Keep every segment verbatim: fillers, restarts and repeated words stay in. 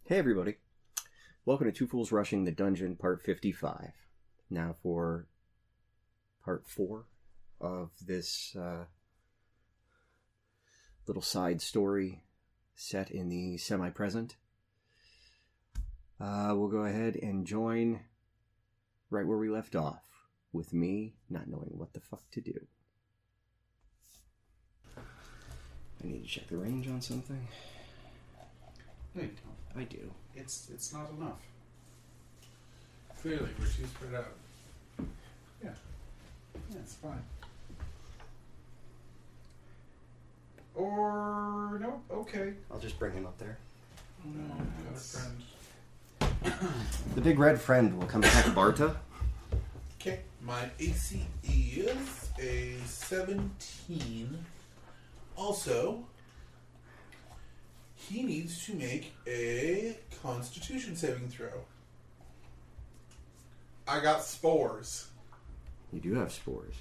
Hey everybody, welcome to Two Fools Rushing the Dungeon part fifty-five. Now for part four of this uh, little side story set in the semi-present. Uh, we'll go ahead and join right where we left off, with me not knowing what the fuck to do. I need to check the range on something. No, you don't. I do. It's it's not enough. Clearly, we're too spread out. Yeah. Yeah, it's fine. Or no, okay. I'll just bring him up there. No, got a That's- friend. The big red friend will come attack Barta. Okay, my A C is a seventeen. Also, he needs to make a Constitution saving throw. I got spores. You do have spores.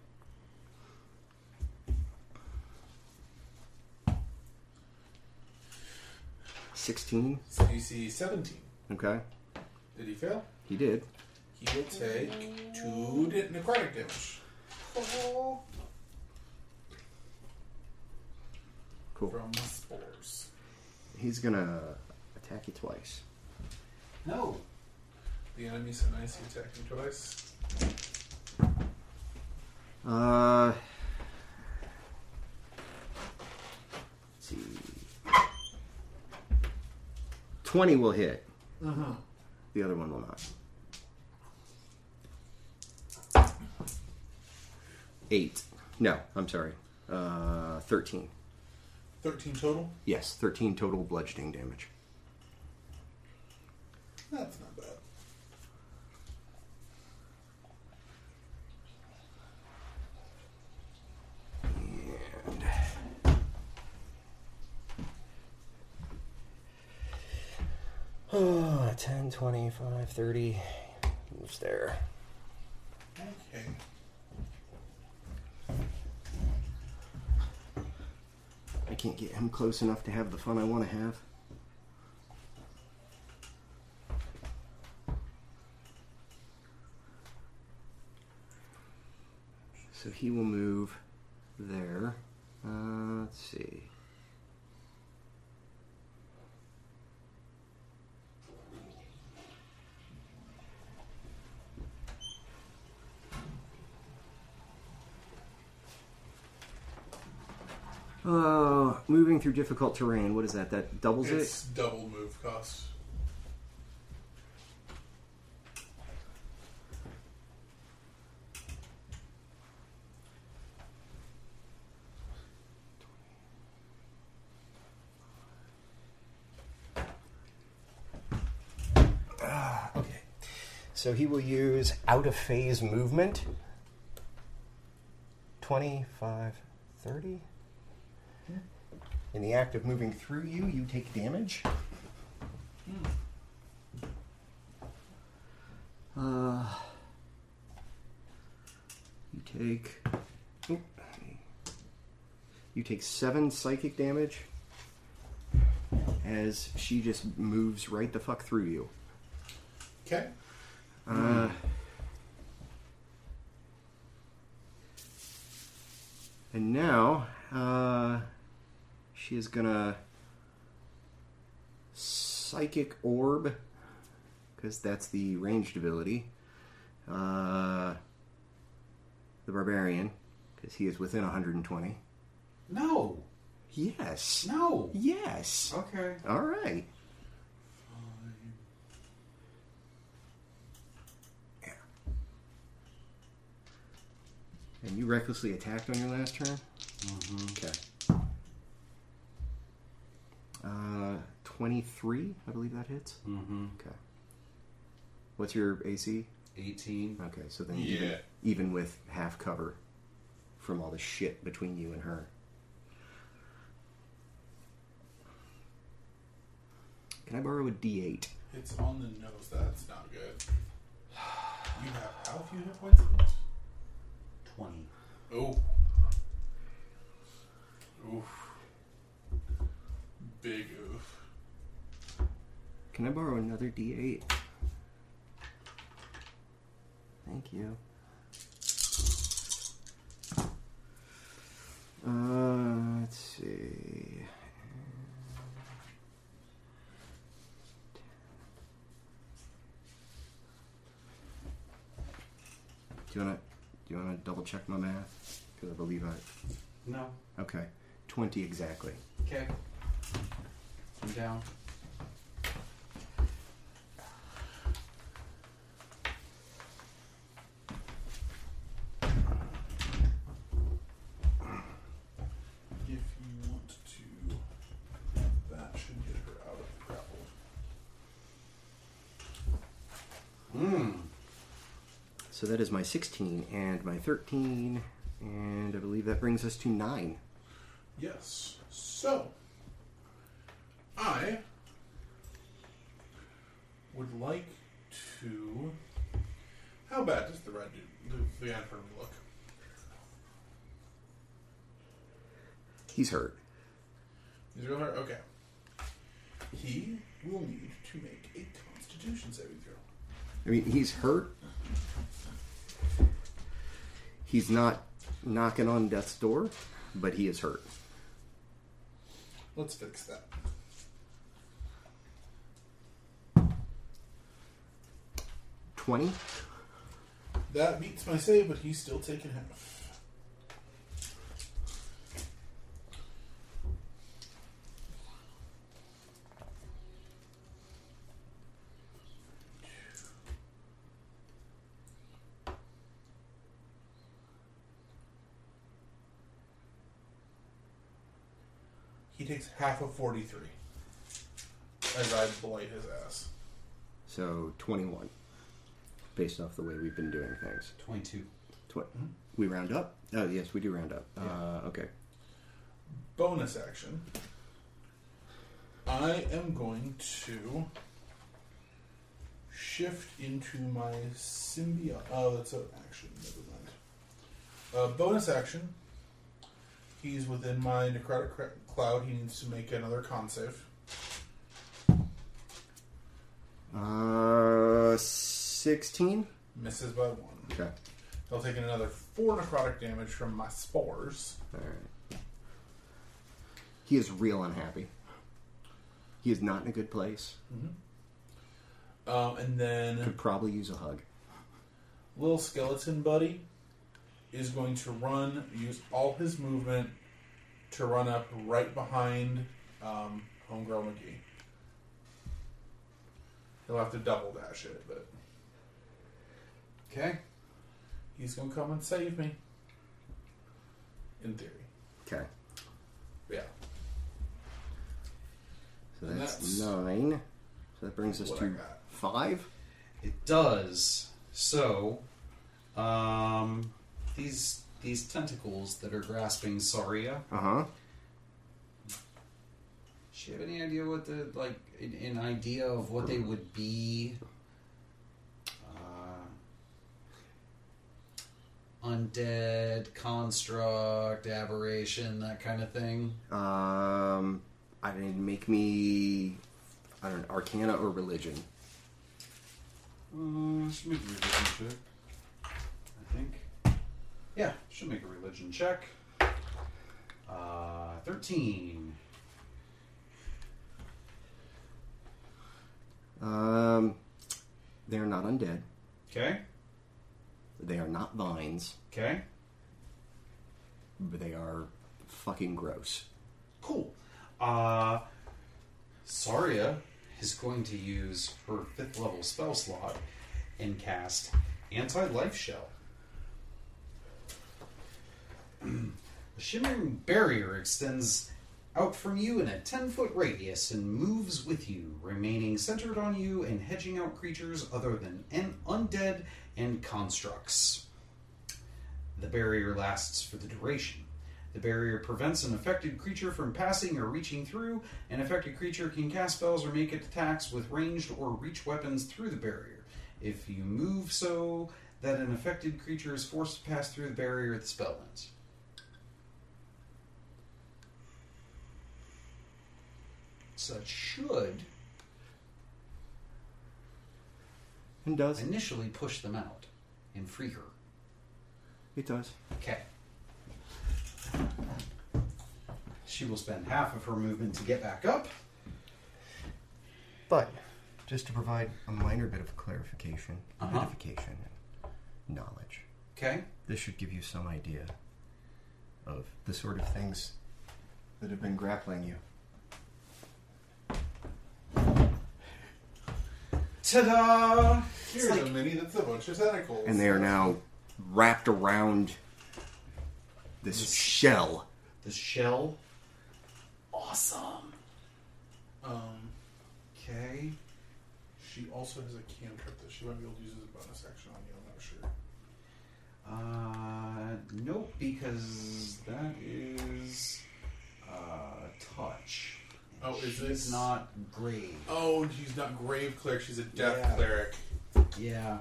sixteen. D C seventeen. Okay. Did he fail? He did. He will take two de- necrotic damage. Cool. From the spores. He's gonna attack you twice. No. The enemy said I see attacking twice. Uh. Let's see. twenty will hit. Uh-huh. The other one will not. Eight. No, I'm sorry. Uh, thirteen. thirteen total? Yes, thirteen total bludgeoning damage. That's not bad. And oh, ten, twenty-five, thirty. Moves there. Okay. I can't get him close enough to have the fun I want to have. So he will move there. Uh, let's see. Uh, moving through difficult terrain. What is that? That doubles It's it? double move cost. Ah, okay. So he will use out of phase movement. twenty-five, thirty. In the act of moving through you, you take damage. Uh, you take. Oop, you take seven psychic damage as she just moves right the fuck through you. Okay. Uh, and now, uh, she is gonna psychic orb, because that's the ranged ability. Uh, the barbarian, because he is within one hundred twenty. No. Yes. No. Yes. Okay. All right. And you recklessly attacked on your last turn? Mm-hmm. Okay. Uh, twenty-three, I believe that hits. Mm-hmm. Okay. What's your A C? eighteen. Okay, so then Yeah. even, even with half cover from all the shit between you and her. Can I borrow a D eight? It's on the nose. That's not good. You have how few hit points left? twenty. Oh. Oof. Big oof. Can I borrow another D eight? Thank you. Uh, let's see. Do you wanna do you wanna double check my math? Because I believe I. No. Okay, twenty exactly. Okay. I'm down. If you want to, that should get her out of the grapple. Mmm. So that is my sixteen and my thirteen, and I believe that brings us to nine. Yes. So, I would like to. How bad does the red dude, the, the Antwerp look? He's hurt. He's real hurt? Okay. He will need to make a Constitution saving throw. I mean, he's hurt. He's not knocking on death's door, but he is hurt. Let's fix that. twenty? That beats my save, but he's still taking half. He takes half of forty-three as I blight his ass. So twenty-one. Based off the way we've been doing things. twenty-two. Tw- we round up? Oh, yes, we do round up. Yeah. Uh, okay. Bonus action. I am going to shift into my symbiote. Oh, that's an action. Never mind. Uh, bonus action. He's within my necrotic cra- cloud. He needs to make another con save. Uh, sixteen? Misses by one. Okay. He'll take another four necrotic damage from my spores. Alright. He is real unhappy. He is not in a good place. Mm-hmm. Um, and then Could probably use a hug. little skeleton buddy is going to run, use all his movement to run up right behind um, Homegirl McGee. He'll have to double dash it, but Okay. he's going to come and save me. In theory. Okay. Yeah. So And that's, that's nine. So that brings us what I to got. five. It does. So, um, these these tentacles that are grasping Saria. Uh huh. Do you have any idea what the like an, an idea of what they would be? Uh, undead, construct, aberration, that kind of thing. Um, I didn't make me. I don't know, Arcana or religion. Uh, should make a religion check. I think. Yeah, should make a religion check. Uh, thirteen. Um, they are not undead. Okay. They are not vines, Okay. but they are fucking gross. Cool. Uh, Saria is going to use her fifth level spell slot and cast Anti-Life Shell. The shimmering barrier extends out from you in a ten-foot radius and moves with you, remaining centered on you and hedging out creatures other than un- undead and constructs. The barrier lasts for the duration. The barrier prevents an affected creature from passing or reaching through. An affected creature can cast spells or make attacks with ranged or reach weapons through the barrier. If you move so that an affected creature is forced to pass through the barrier, the spell ends. So it should And does. initially push them out and free her. It does. Okay. She will spend half of her movement to get back up. But, just to provide a minor bit of clarification, Uh-huh. edification, and knowledge, Okay. this should give you some idea of the sort of things that have been grappling you. Ta-da! Here's It's a like- mini that's a bunch of tentacles. And they are now wrapped around this This- shell. The shell. Awesome. Um, Okay. she also has a cantrip that she might be able to use as a bonus action on you. I'm not sure. Uh, nope, because that is uh, touch. Oh, is She's this- not grave? Oh, and she's not grave cleric. She's a death Yeah. cleric. Yeah.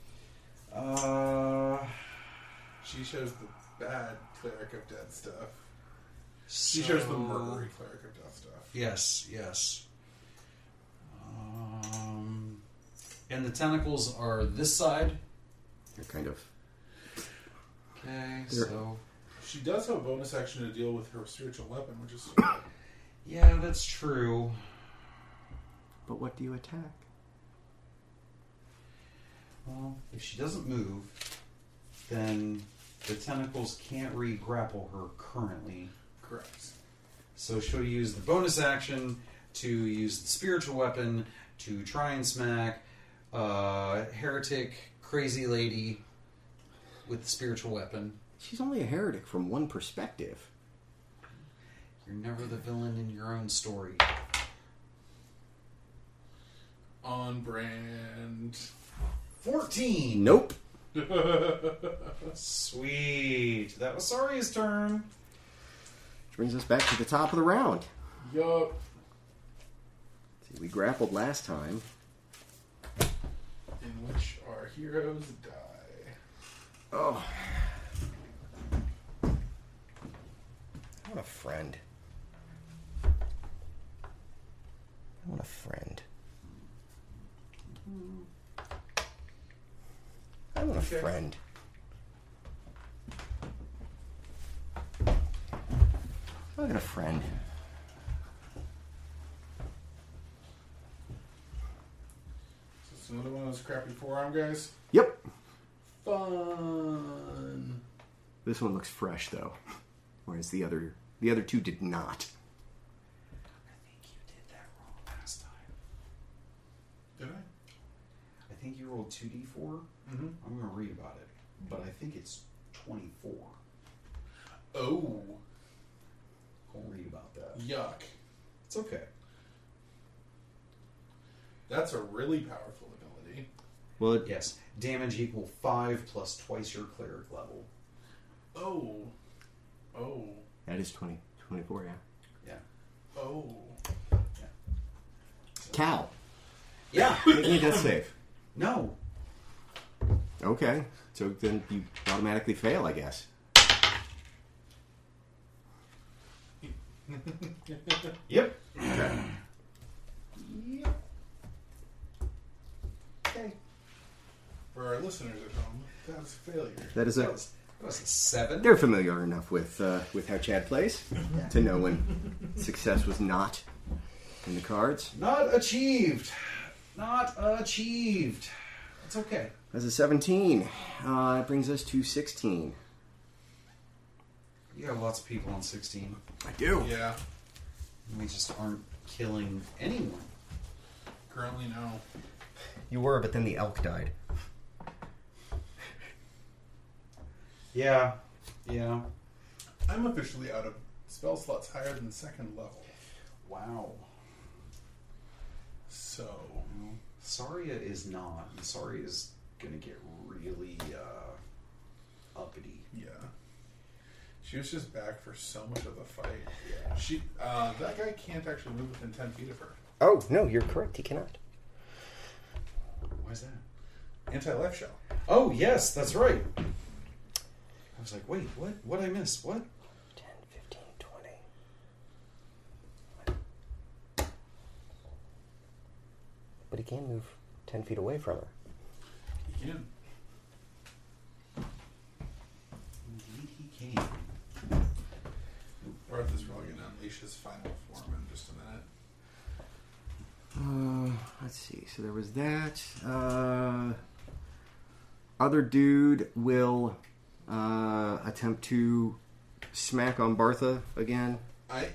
Uh, She shows the bad cleric of death stuff. she She shows the murdery cleric of death stuff. Yes, yes. Um, and the tentacles are this side. They're kind of... Okay, They're- so She does have a bonus action to deal with her spiritual weapon, which is yeah, that's true. But what do you attack? Well, if she doesn't move, then the tentacles can't re-grapple her currently. correct. So she'll use the bonus action to use the spiritual weapon to try and smack uh, heretic crazy lady with the spiritual weapon. She's only a heretic from one perspective. You're never the villain in your own story. On brand. fourteen! Nope. Sweet. That was Saria's turn. Which brings us back to the top of the round. Yup. See, we grappled last time. In which our heroes die. Oh. I want a friend. I want a friend. I want a Okay. friend. I want a friend. So it's another one of those crappy forearm guys. Yep. Fun. This one looks fresh though, whereas the other the other two did not. I think you did that wrong last time. Did I? I think you rolled two d four. Mm-hmm. I'm going to read about it. But I think it's twenty-four. Oh. I'll read about that. Yuck. It's okay. That's a really powerful ability. Well, it, Yes. Damage equal five plus twice your cleric level. Oh. Oh. that is twenty, twenty-four, yeah. Yeah. Oh. Cal, Yeah. make me a death save. No. Okay, so then you automatically fail, I guess. Yep. Okay. Yep. Okay. For our listeners at home, that's a failure. That is That a. was, that was a seven. They're familiar enough with uh, with how Chad plays to know when success was not in the cards. Not achieved. Not achieved. It's okay. That's a seventeen. Uh, that brings us to sixteen. You got lots of people on sixteen. I do. Yeah. We just aren't killing anyone. Currently, no. You were, but then the elk died. Yeah. Yeah. I'm officially out of spell slots higher than second level. Wow. So. Well, Saria is not. And Saria is going to get really uh, uppity. Yeah. She was just back for so much of the fight. Yeah. She, uh, that guy can't actually move within ten feet of her. Oh no, you're correct. He cannot. Why is that? Anti-life shell. Oh, yes, that's right. I was like, wait, what? What did I miss? What? ten, fifteen, twenty. But he can move ten feet away from her. He can. Indeed he can. Arth is probably going to unleash his final form in just a minute. Uh, let's see. So there was that. Uh, other dude will uh, attempt to smack on Bartha again. I.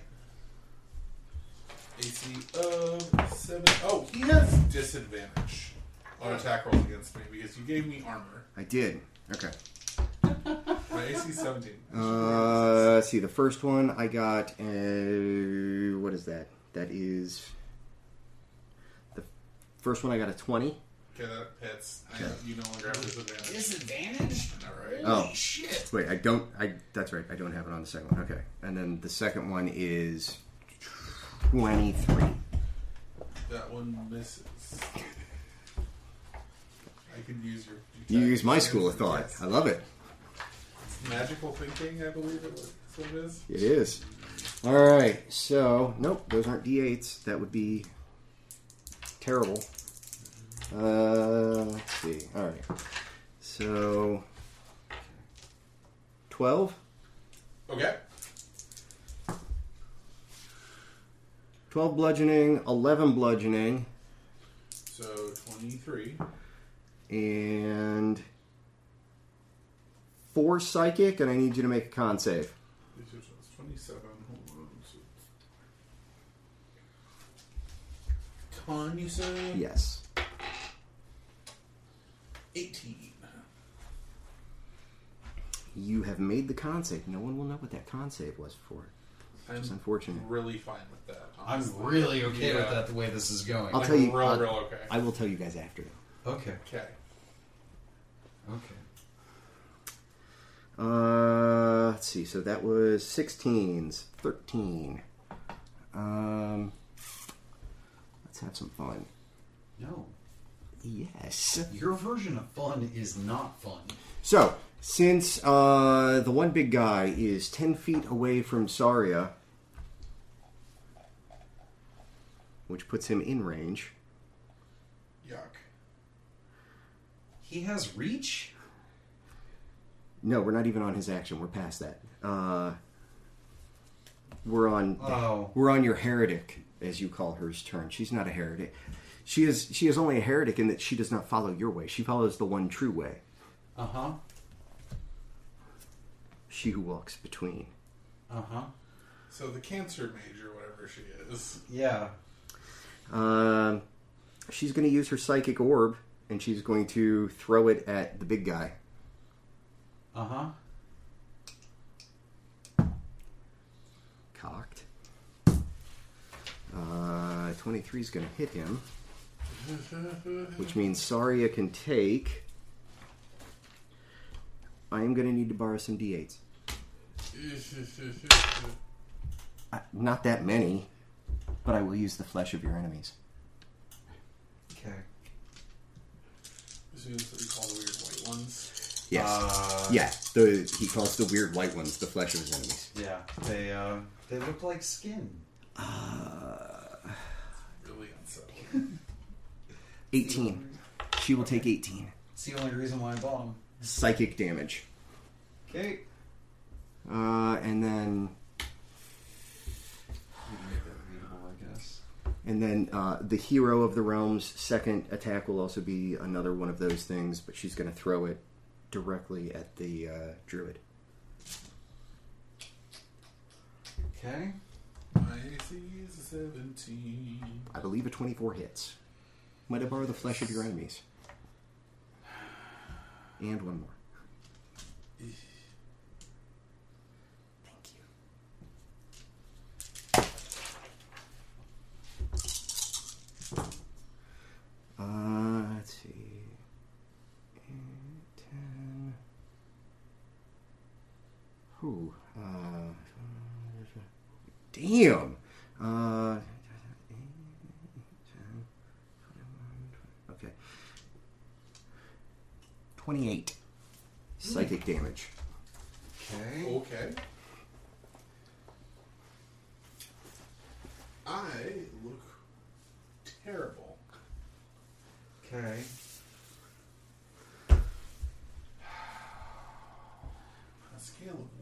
A C of seven. Oh, he has disadvantage on attack rolls against me because you gave me armor. I did. Okay. My A C seventeen. Uh, let's see. The first one I got. Uh, what is that? That is the first one. I got a twenty. Okay, that hits. I, Okay. you no longer have disadvantage. Disadvantage? I know, right? Oh. Holy shit. Wait, I don't. I that's right. I don't have it on the second one. Okay, and then the second one is twenty-three. That one misses. I could use your. You use my school of thought. Yes. I love it. It's magical thinking, I believe it was. That's what it is. It is. All right. So nope, those aren't D eights. That would be terrible. Uh, let's see. All right. So twelve. Okay. twelve bludgeoning, eleven bludgeoning, So twenty-three. and four psychic, and I need you to make a con save. This is twenty-seven. Hold on. So- Con, you say? Yes. eighteen. You have made the con save. No one will know what that con save was for. I'm It's unfortunate. really fine with that. I'm Honestly. really okay with Yeah. that the way this is going. I'll Like, tell you- Real, I'll- real okay. I will tell you guys after. Okay. Okay. Okay. Uh, let's see. So that was sixteens, thirteen. Um, let's have some fun. No. Yes. Your version of fun is not fun. So, since uh, the one big guy is ten feet away from Saria, which puts him in range, Yuck. He has reach? no, we're not even on his action. We're past that. Uh, we're on. Oh. We're on your heretic, as you call her's turn. She's not a heretic. She is. She is only a heretic in that she does not follow your way. She follows the one true way. Uh-huh. She who walks between. Uh-huh. So the cancer mage or whatever she is. Yeah. Um, she's going to use her psychic orb, and she's going to throw it at the big guy. Uh-huh. Cocked. Uh, twenty-three is going to hit him, which means Saria can take. I am going to need to borrow some D eights. Uh, not that many, but I will use the flesh of your enemies. Okay. As soon as we call the weird white ones. Yes. Uh, yeah. The he calls the weird white ones the flesh of his enemies. Yeah. They, uh, they look like skin. Really unsettling. eighteen. She will take eighteen. It's the only reason why I bought them. Psychic damage. Okay. Uh, and then We can make that readable, I guess. and then uh, the hero of the realm's second attack will also be another one of those things, but she's going to throw it directly at the uh, druid. Okay. My A C is seventeen. I believe a twenty-four hits. Might I borrow the flesh of your enemies? And one more. Thank you. Uh, let's see. Eight, ten. Whew. Uh, damn. Uh, okay. twenty-eight. Psychic damage. Okay. Okay. I look terrible. Okay.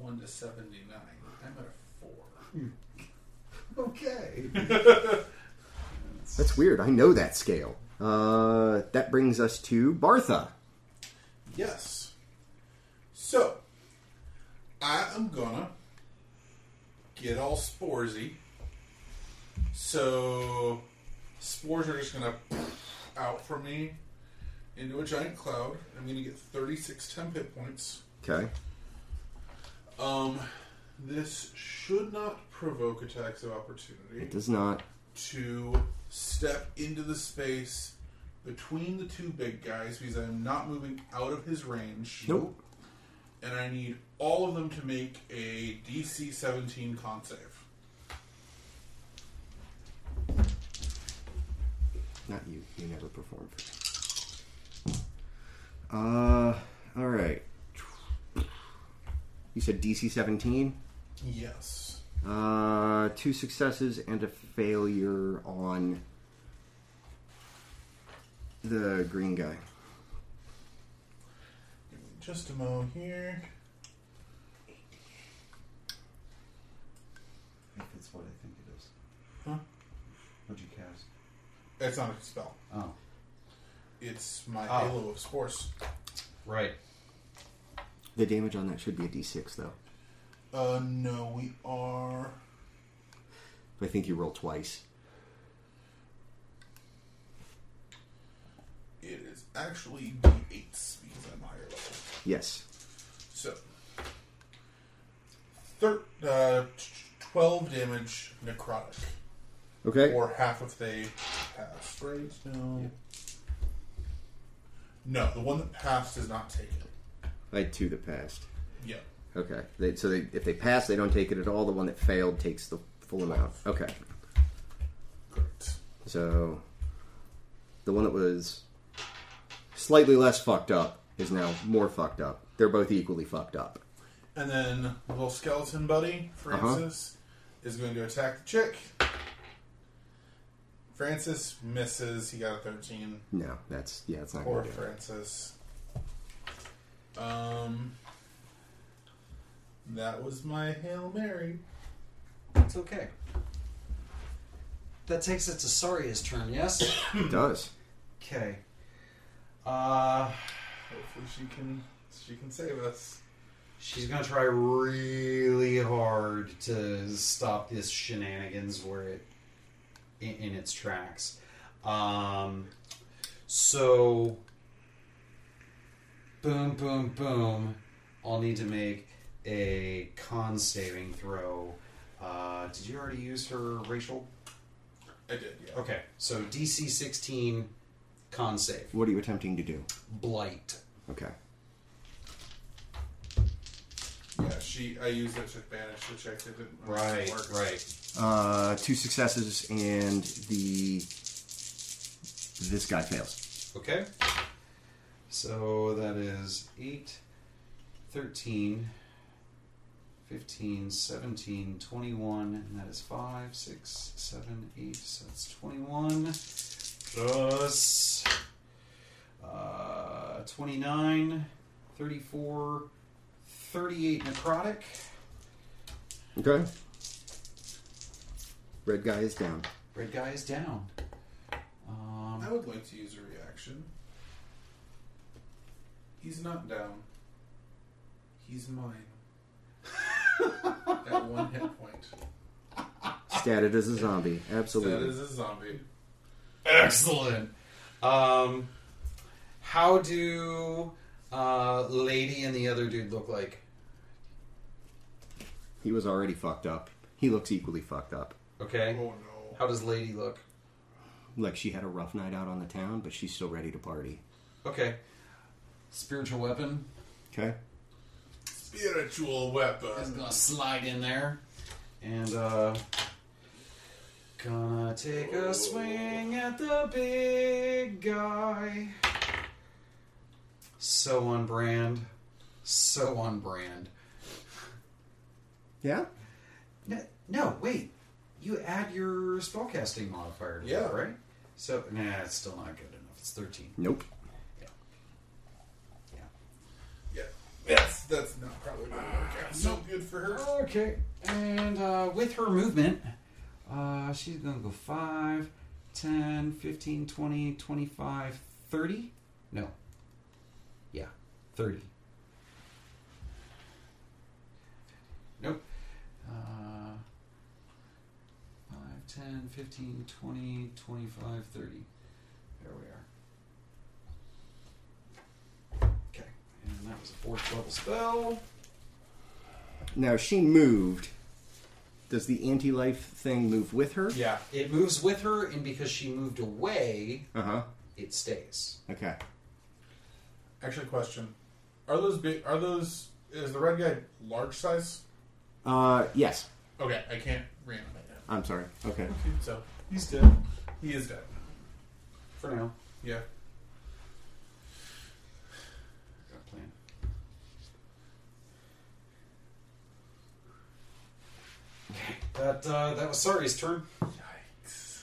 one to seventy-nine. I'm at a four. Okay. That's weird. I know that scale. Uh, that brings us to Bartha. Yes. So, I am gonna get all sporsy. So, spores are just gonna out from me into a giant cloud. I'm gonna get thirty-six temp hit points. Okay. Um, this should not provoke attacks of opportunity. It does not. To step into the space between the two big guys because I'm not moving out of his range. Nope. And I need all of them to make a D C seventeen con save. Not you. You never performed. Uh, all right. You said D C seventeen? Yes. Uh, two successes and a failure on the green guy. Give me just a moment here. If it's what I think it is. Huh? What'd you cast? It's not a spell. Oh. It's my Oh. Halo of Spores. Right. The damage on that should be a D six, though. Uh, no, we are... I think you roll twice. It is actually D eights because I'm higher level. Yes. So, thir- uh, twelve damage necrotic. Okay. Or half if they pass, right? No. No, the one that passed is not taken. I had two that passed. Yeah. Okay. They, so they, if they pass, they don't take it at all. The one that failed takes the full amount. Okay. Correct. So the one that was slightly less fucked up is now more fucked up. They're both equally fucked up. And then little skeleton buddy, Francis, uh-huh. is going to attack the chick. Francis misses. He got a thirteen. No, that's yeah, it's not Poor going to do it. Francis. Um, that was my Hail Mary. It's okay. That takes it to Saria's turn, yes? It does. Okay. Uh, Hopefully she can she can save us. she's gonna try really hard to stop this shenanigans where it in, in its tracks. Um, so boom, boom, boom. I'll need to make a con saving throw. Uh, did you already use her racial? I did, yeah. Okay, so D C sixteen con save. What are you attempting to do? Blight. Okay. Yeah, she. I used it to advantage the check. It didn't Right, work. right. Uh, two successes and the this guy fails. Okay. So that is eight, thirteen, fifteen, seventeen, twenty-one, and that is five, six, seven, eight, so that's twenty-one, plus uh, twenty-nine, thirty-four, thirty-eight necrotic. Okay. Red guy is down. Red guy is down. Um, I would like to use a reaction. He's not down. He's mine. At one hit point. Statted as a zombie. Absolutely. That is a zombie. Excellent. Um, how do uh, Lady and the other dude look like? He was already fucked up. He looks equally fucked up. Okay. Oh no. How does Lady look? Like she had a rough night out on the town, but she's still ready to party. Okay. Spiritual weapon. Okay. Spiritual I'm weapon. gonna slide in there and uh, gonna take a swing at the big guy. So on brand. So on brand. Yeah? No, no, wait. You add your spellcasting modifier to Yeah. that, right? So, nah, it's still not good enough. It's thirteen. Nope. Yeah. That's that's not probably going to work out so good for her. Okay. And uh, with her movement, uh, she's going to go five, ten, fifteen, twenty, twenty-five, thirty? No. Yeah, thirty. Nope. Uh, five, ten, fifteen, twenty, twenty-five, thirty. There we are. Okay. And that was a fourth level spell. Now, she moved. Does the anti-life thing move with her? Yeah. It moves with her, and because she moved away, Uh-huh. it stays. Okay. Actually, question: Are those big? Are those? Is the red guy large size? Uh, yes. Okay, I can't reanimate him. I'm sorry. Okay. So he's dead. He is dead. For now. Yeah. Got a plan. Okay. That, uh, that was Sari's turn. Yikes.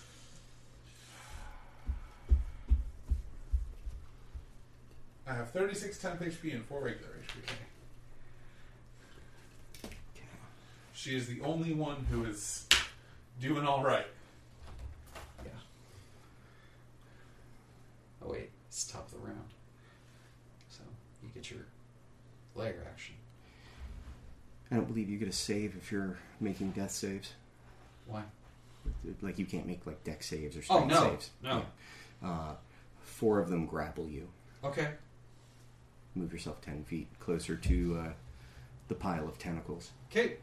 I have thirty-six temp H P and four regular H P. She is the only one who is doing all right. Yeah. Oh, wait. It's top of the round. So, you get your layer action. I don't believe you get a save if you're making death saves. Why? Like, you can't make, like, deck saves or Oh, strength no. saves. No. Yeah. Uh, four of them grapple you. Okay. Move yourself ten feet closer to uh, the pile of tentacles. Okay.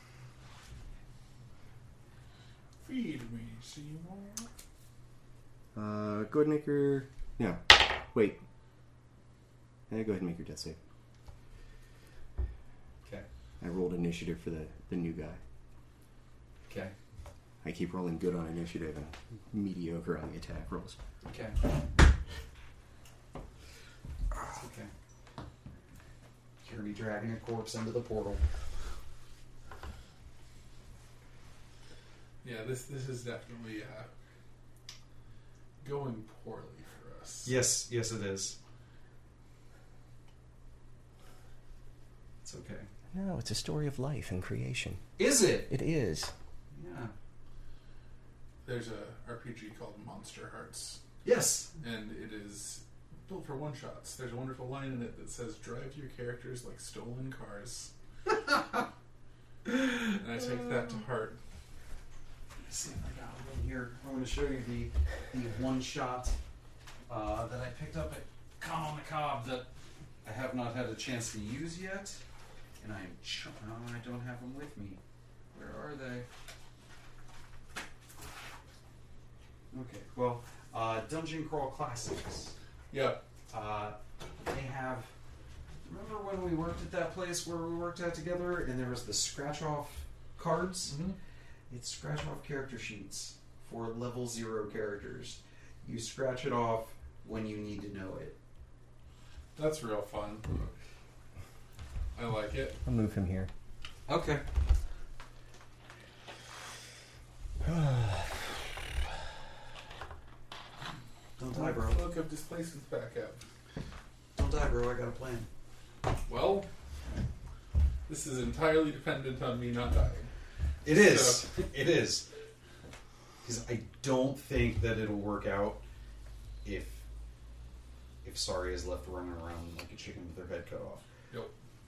Feed me, Seymour. Uh, go ahead and make your... No. Wait. Eh, go ahead and make your death save. Okay. I rolled initiative for the, the new guy. Okay. I keep rolling good on initiative and mediocre on the attack rolls. Okay. It's okay. Hear me dragging a corpse into the portal. Yeah, this this is definitely uh, going poorly for us. Yes, yes it is. It's okay. No, it's a story of life and creation. Is it? It is. Yeah. There's a R P G called Monster Hearts, Yes. and it is built for one-shots. There's a wonderful line in it that says, drive your characters like stolen cars. And I take that to heart. Let's see if I got one here. I'm going to show you the, the one shot uh, that I picked up at Con on the Cob that I have not had a chance to use yet. And I am ch- oh, I don't have them with me. Where are they? Okay, well, uh, Dungeon Crawl Classics. Yeah. Uh, they have. Remember when we worked at that place where we worked at together, and there was the scratch off cards? Mm-hmm. It's scratch off character sheets for level zero characters. You scratch it off when you need to know it. That's real fun. I like it. I'll move him here. Okay. Don't die, bro. Look of displacements back up. Don't die, bro. I got a plan. Well, this is entirely dependent on me not dying. It is. So- It is. Because I don't think that it'll work out if if Sari is left running around like a chicken with her head cut off. Yep.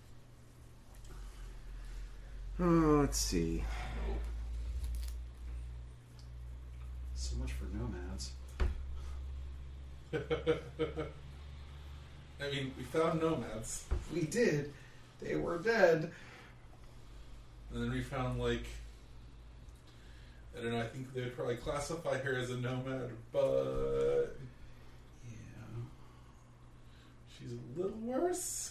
Oh, let's see. So much for nomads. I mean, we found nomads, We did. They were dead. and then we found, like, I don't know, I think they would probably classify her as a nomad, but Yeah. she's a little worse.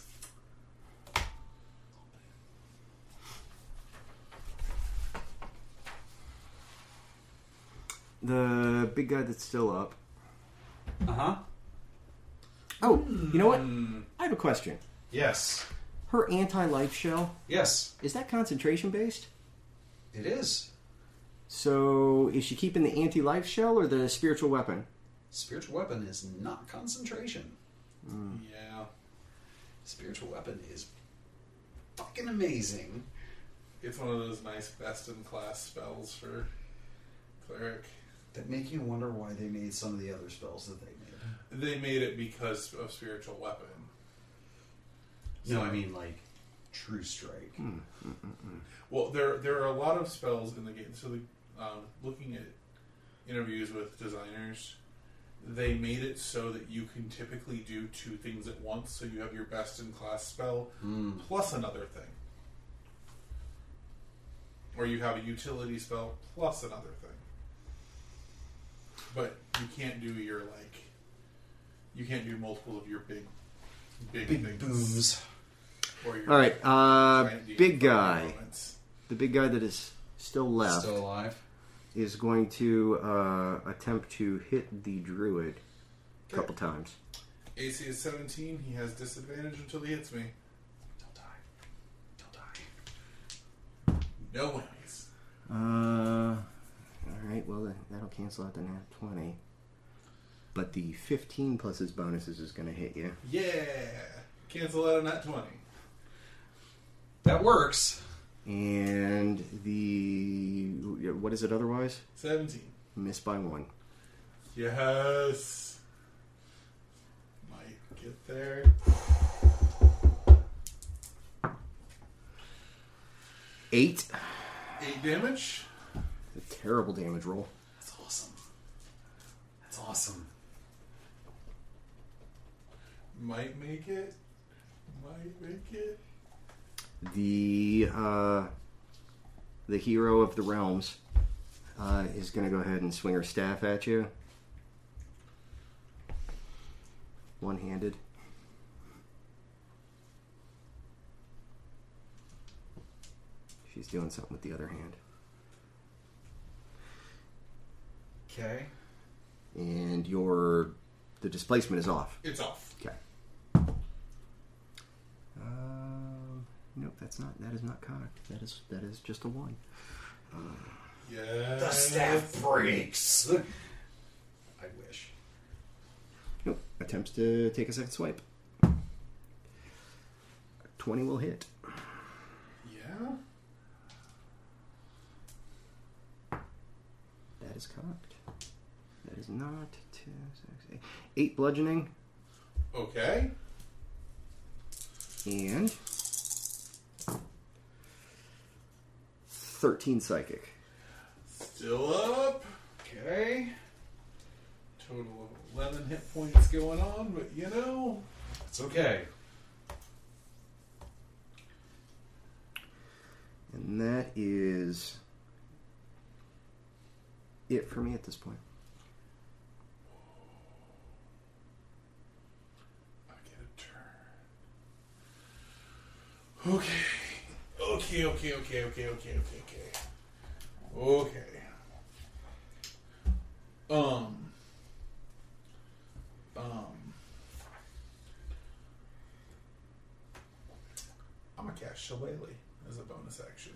The big guy that's still up. Uh huh. Oh, you know what? Hmm. I have a question. Yes. Her anti-life shell, Yes. is that concentration based? It is. So is she keeping the anti-life shell or the spiritual weapon? Spiritual weapon is not concentration. Yeah. Spiritual weapon is fucking amazing. It's one of those nice best-in-class spells for cleric. That make you wonder why they made some of the other spells that they made. They made it because of spiritual weapon. No, I mean like True Strike. Mm, mm, mm, mm. Well, there there are a lot of spells in the game. So, the, um, looking at interviews with designers, they made it so that you can typically do two things at once. So you have your best-in-class spell Mm. plus another thing. Or you have a utility spell plus another thing. But you can't do your, like... You can't do multiple of your big... Big, Big things. booms. Or your All right, uh, giant demon big fighting guy. moments. The big guy that is still left Still alive. is going to uh, attempt to hit the druid a couple times. A C is seventeen. He has disadvantage until he hits me. Don't die. Don't die. No whammies. Uh, all right, well, that'll cancel out the nat twenty. But the fifteen plus his bonuses is going to hit you. Yeah! Cancel out a nat twenty. That works. And the... What is it otherwise? seventeen. Miss by one. Yes! Might get there. Eight. Eight damage. A terrible damage roll. That's awesome. That's awesome. Might make it. Might make it. The uh, the hero of the realms uh, is going to go ahead and swing her staff at you. One-handed. She's doing something with the other hand. Okay. And your the displacement is off. It's off. Okay. Um, nope, that's not. That is not cocked. That is that is just a one. Um, Yeah. The staff breaks. I wish. nope. Attempts to take a second swipe. Twenty will hit. Yeah. That is cocked. That is not two, six, eight. Eight bludgeoning Okay. and thirteen psychic. Still up. Okay. Total of eleven hit points going on, but you know. It's okay. And that is it for me at this point. I get a turn. Okay. Okay, okay, okay, okay, okay, okay, okay. Okay. Um. Um. I'm gonna cast Shillelagh as a bonus action.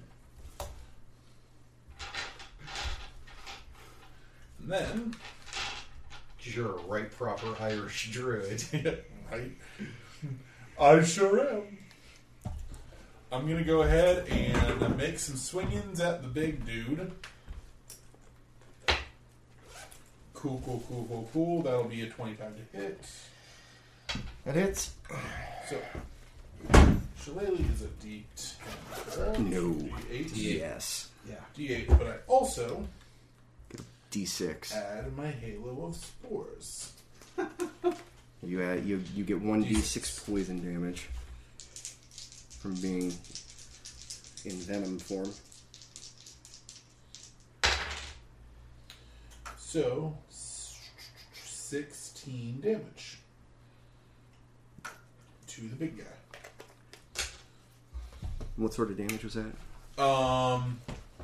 And then, You're a right proper Irish druid. right? I sure am. I'm gonna go ahead and make some swingings at the big dude. Cool, cool, cool, cool, cool. That'll be a twenty-five to hit. That hits. So, Shillelagh is a D ten. No. D eight. Yes. Yeah. D eight, but I also D six. add my Halo of Spores. You add you you get one D D six poison damage from being in venom form. So, sixteen damage to the big guy. What sort of damage was that? Um,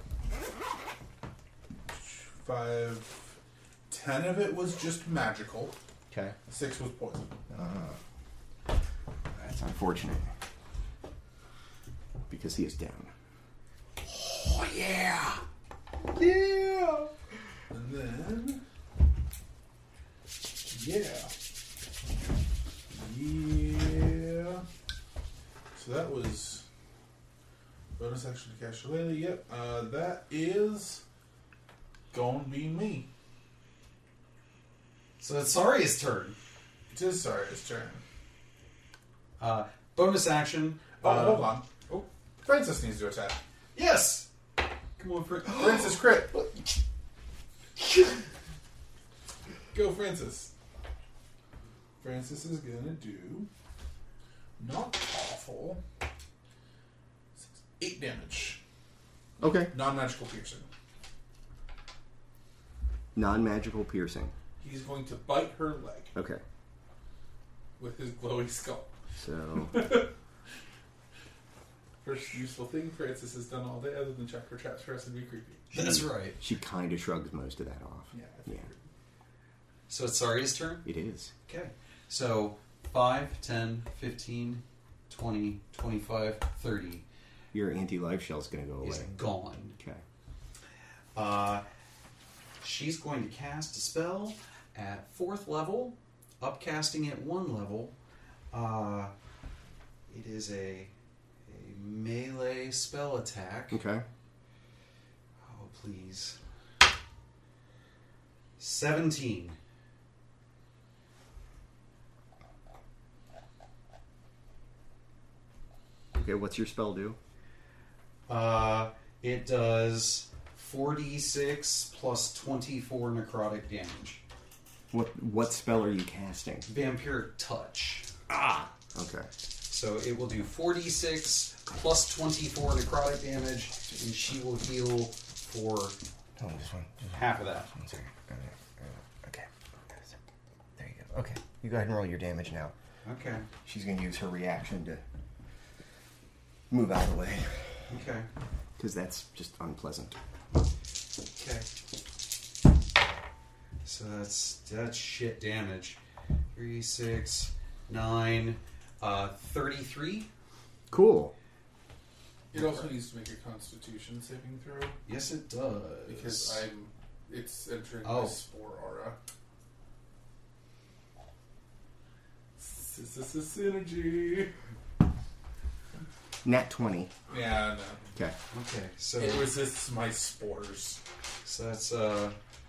five, ten of it was just magical. Okay. Six was poison. Uh, that's unfortunate. Because he is down. Oh, yeah. Yeah. And then, yeah, yeah. So that was action to cast Shillelagh. Yep, uh, that is going to be me. So it's Saria's turn. It is Saria's turn. Uh, bonus action. Oh, uh, hold on. Oh, Francis needs to attack. Yes! Come on, Fran- Francis crit. Go, Francis. Francis is gonna do not awful. Eight damage. Okay. Non-magical piercing. Non-magical piercing. He's going to bite her leg Okay. with his glowy skull. So First useful thing Francis has done all day, other than check for traps for us and be creepy. That's right. she kind of shrugs most of that off. Yeah, I Yeah. figured. So it's Saria's turn? It is. Okay. So five, ten, fifteen, twenty, twenty-five, thirty Your anti-life shell's going to go is away. gone. Okay. Uh, she's going to cast a spell at fourth level, upcasting at one level. Uh, it is a, a melee spell attack. Okay. Oh, please. seventeen. Okay, what's your spell do? Uh, it does four d six plus twenty-four necrotic damage. What what spell are you casting? Vampiric Touch. Ah! Okay. So it will do four d six plus twenty-four necrotic damage, and she will heal for Oh, just one. Just half of that. one second. Uh, uh, okay. There you go. Okay. You go ahead and roll your damage now. Okay. She's going to use her reaction to move out of the way. Okay. Because that's just unpleasant. Okay. So that's that's shit damage. Three, six, nine, uh, thirty-three. Cool. It also needs to make a Constitution saving throw Yes, it does. because I'm. It's entering Oh. my spore aura. This is synergy. Nat twenty. Yeah, no. Okay. Okay, so It resists my spores. so that's uh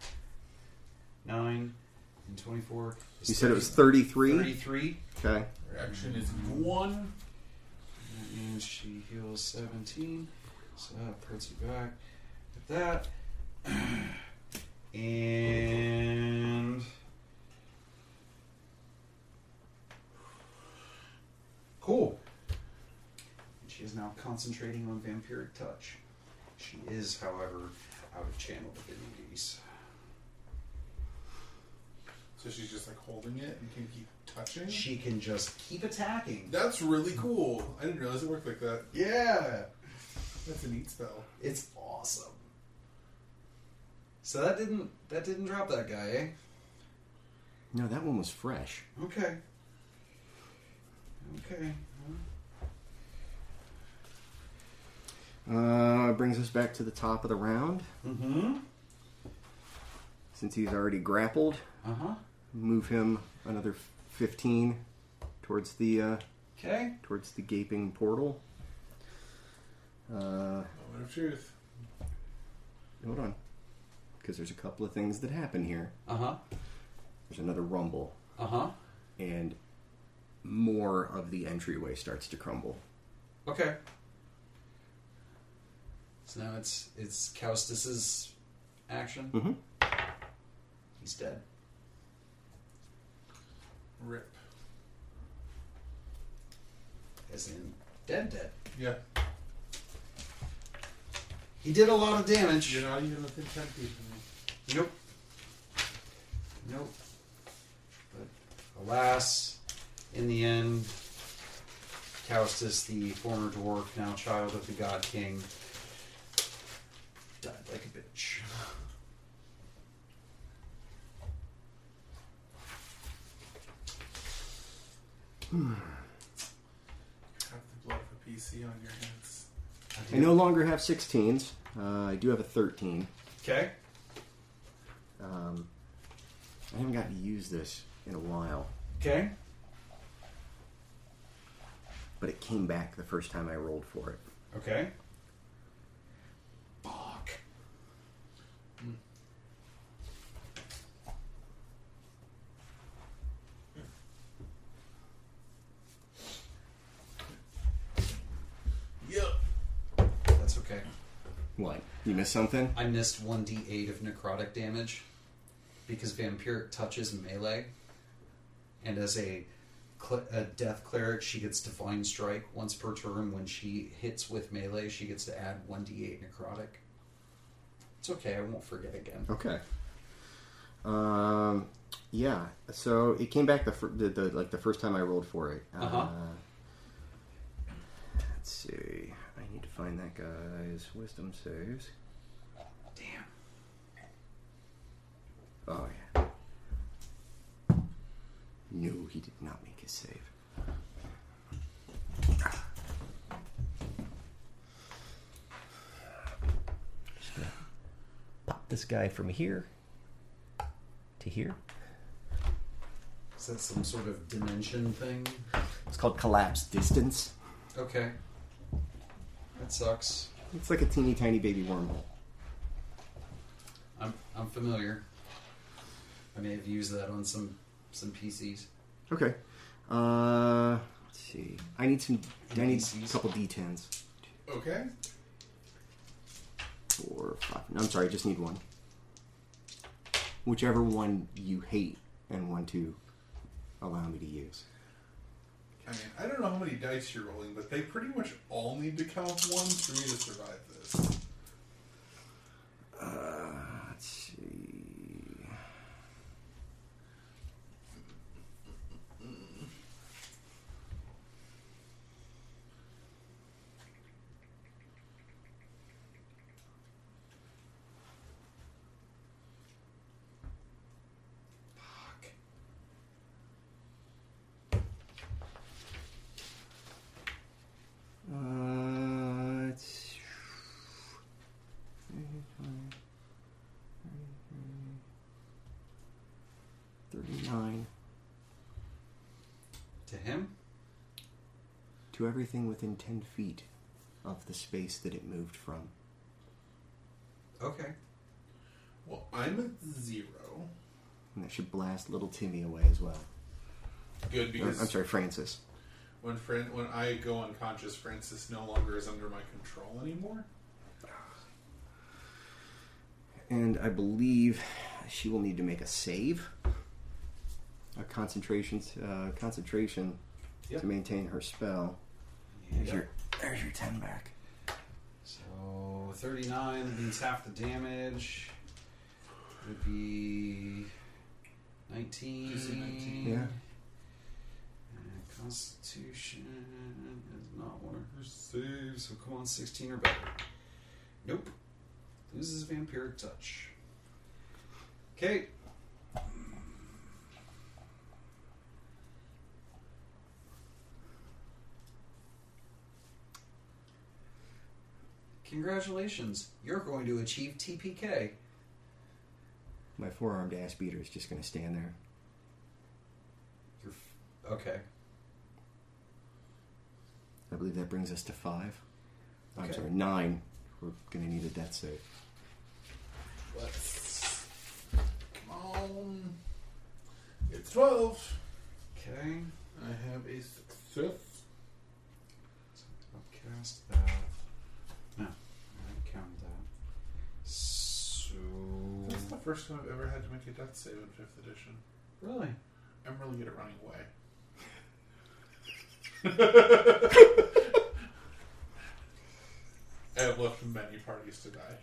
nine and twenty-four. is You said it was thirty- thirty-three? thirty-three. Okay. Reaction is one. That means she heals seventeen. So that puts you back at that. And cool. And she is now concentrating on vampiric touch. She is, however, out of channel divinities. So she's just like holding it and can keep touching. She can just keep attacking. That's really cool. I didn't realize it worked like that. Yeah. That's a neat spell. It's awesome. So that didn't that didn't drop that guy, eh? No, that one was fresh. Okay. Okay. Uh, brings us back to the top of the round. Mm-hmm. Since he's already grappled, Uh-huh. move him another fifteen towards the uh, Okay. towards the gaping portal. Uh, Moment of truth. hold on, because there's a couple of things that happen here. Uh-huh. There's another rumble, Uh-huh. and more of the entryway starts to crumble. Okay. So now it's it's Kaustis's action. Mm-hmm. He's dead. Rip. As in dead dead. Yeah. He did a lot of damage. You're not even within ten feet of me. Nope. Nope. But alas, in the end, Kaustis, the former dwarf, now child of the God King, died like a bitch. Have the blood of a P C on your hands. I no longer have sixteens. Uh, I do have a thirteen. Okay. Um, I haven't gotten to use this in a while, Okay. but it came back the first time I rolled for it. Okay. What? You missed something? I missed one d eight of necrotic damage because Vampiric Touch is melee. And as a, cl- a Death Cleric, she gets Divine Strike once per turn. When she hits with melee, she gets to add one d eight necrotic. It's okay, I won't forget again. Okay. Um, yeah. So it came back the, fir- the, the like the first time I rolled for it. Uh-huh. Uh, let's see. I need to find that guy's wisdom saves. Damn. Oh yeah. No, he did not make his save. Just gonna pop this guy from here to here. Is that some sort of dimension thing? It's called collapse distance. Okay. That sucks. It's like a teeny tiny baby wormhole. I'm I'm familiar. I may have used that on some some P Cs. Okay. Uh, let's see. I need some. I need N P Cs. a couple D tens. Okay. Four, five. No, I'm sorry. I just need one. Whichever one you hate and want to allow me to use. I mean, I don't know how many dice you're rolling, but they pretty much all need to count ones for me to survive this. Uh, let's see. Fuck. Uh, it's thirty-nine. To him? To everything within ten feet of the space that it moved from. Okay. Well, I'm at zero. And that should blast little Timmy away as well. Good, Or, because I'm sorry, Francis. when Fran- when I go unconscious, Francis no longer is under my control anymore. And I believe she will need to make a save. A concentration, uh, concentration Yep. to maintain her spell. There's Yep. your, there's your ten back. So thirty-nine means half the damage. Would be nineteen. Just nineteen. Yeah. And Constitution is not one of her saves, so come on, sixteen or better. Nope. Loses Vampiric Touch. Okay. Congratulations, you're going to achieve T P K. My four-armed ass beater is just going to stand there. You're f- okay. I believe that brings us to five. I'm Okay. sorry, nine. We're going to need a death save. Let's come on. It's twelve. Okay. I have a success. I'll cast that. No, I haven't counted that. So. That's the first time I've ever had to make a death save in fifth edition. Really? I'm really good at running away. I have left many parties to die.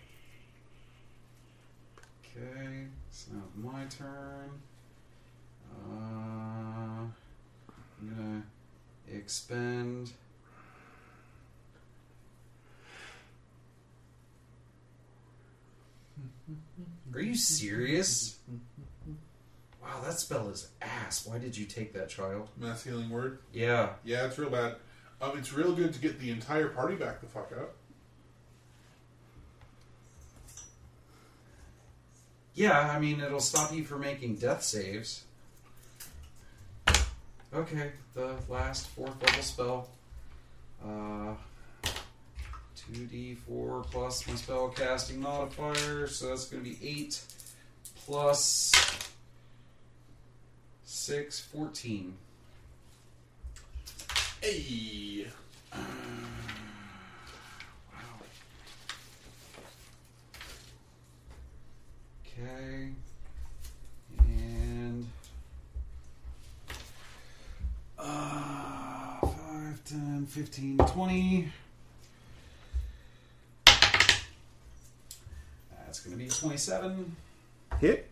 Okay, so now it's my turn. Uh, I'm gonna expend. Are you serious? Wow, that spell is ass. Why did you take that, child? Mass healing word. Yeah. Yeah, it's real bad. Um, it's real good to get the entire party back the fuck up. Yeah, I mean, it'll stop you from making death saves. Okay, the last fourth level spell. Uh, two d four plus my spell casting modifier, so that's going to be eight plus six, fourteen. Hey! Uh, wow. Okay. And uh, five, ten, fifteen, twenty. That's going to be twenty-seven. Hit.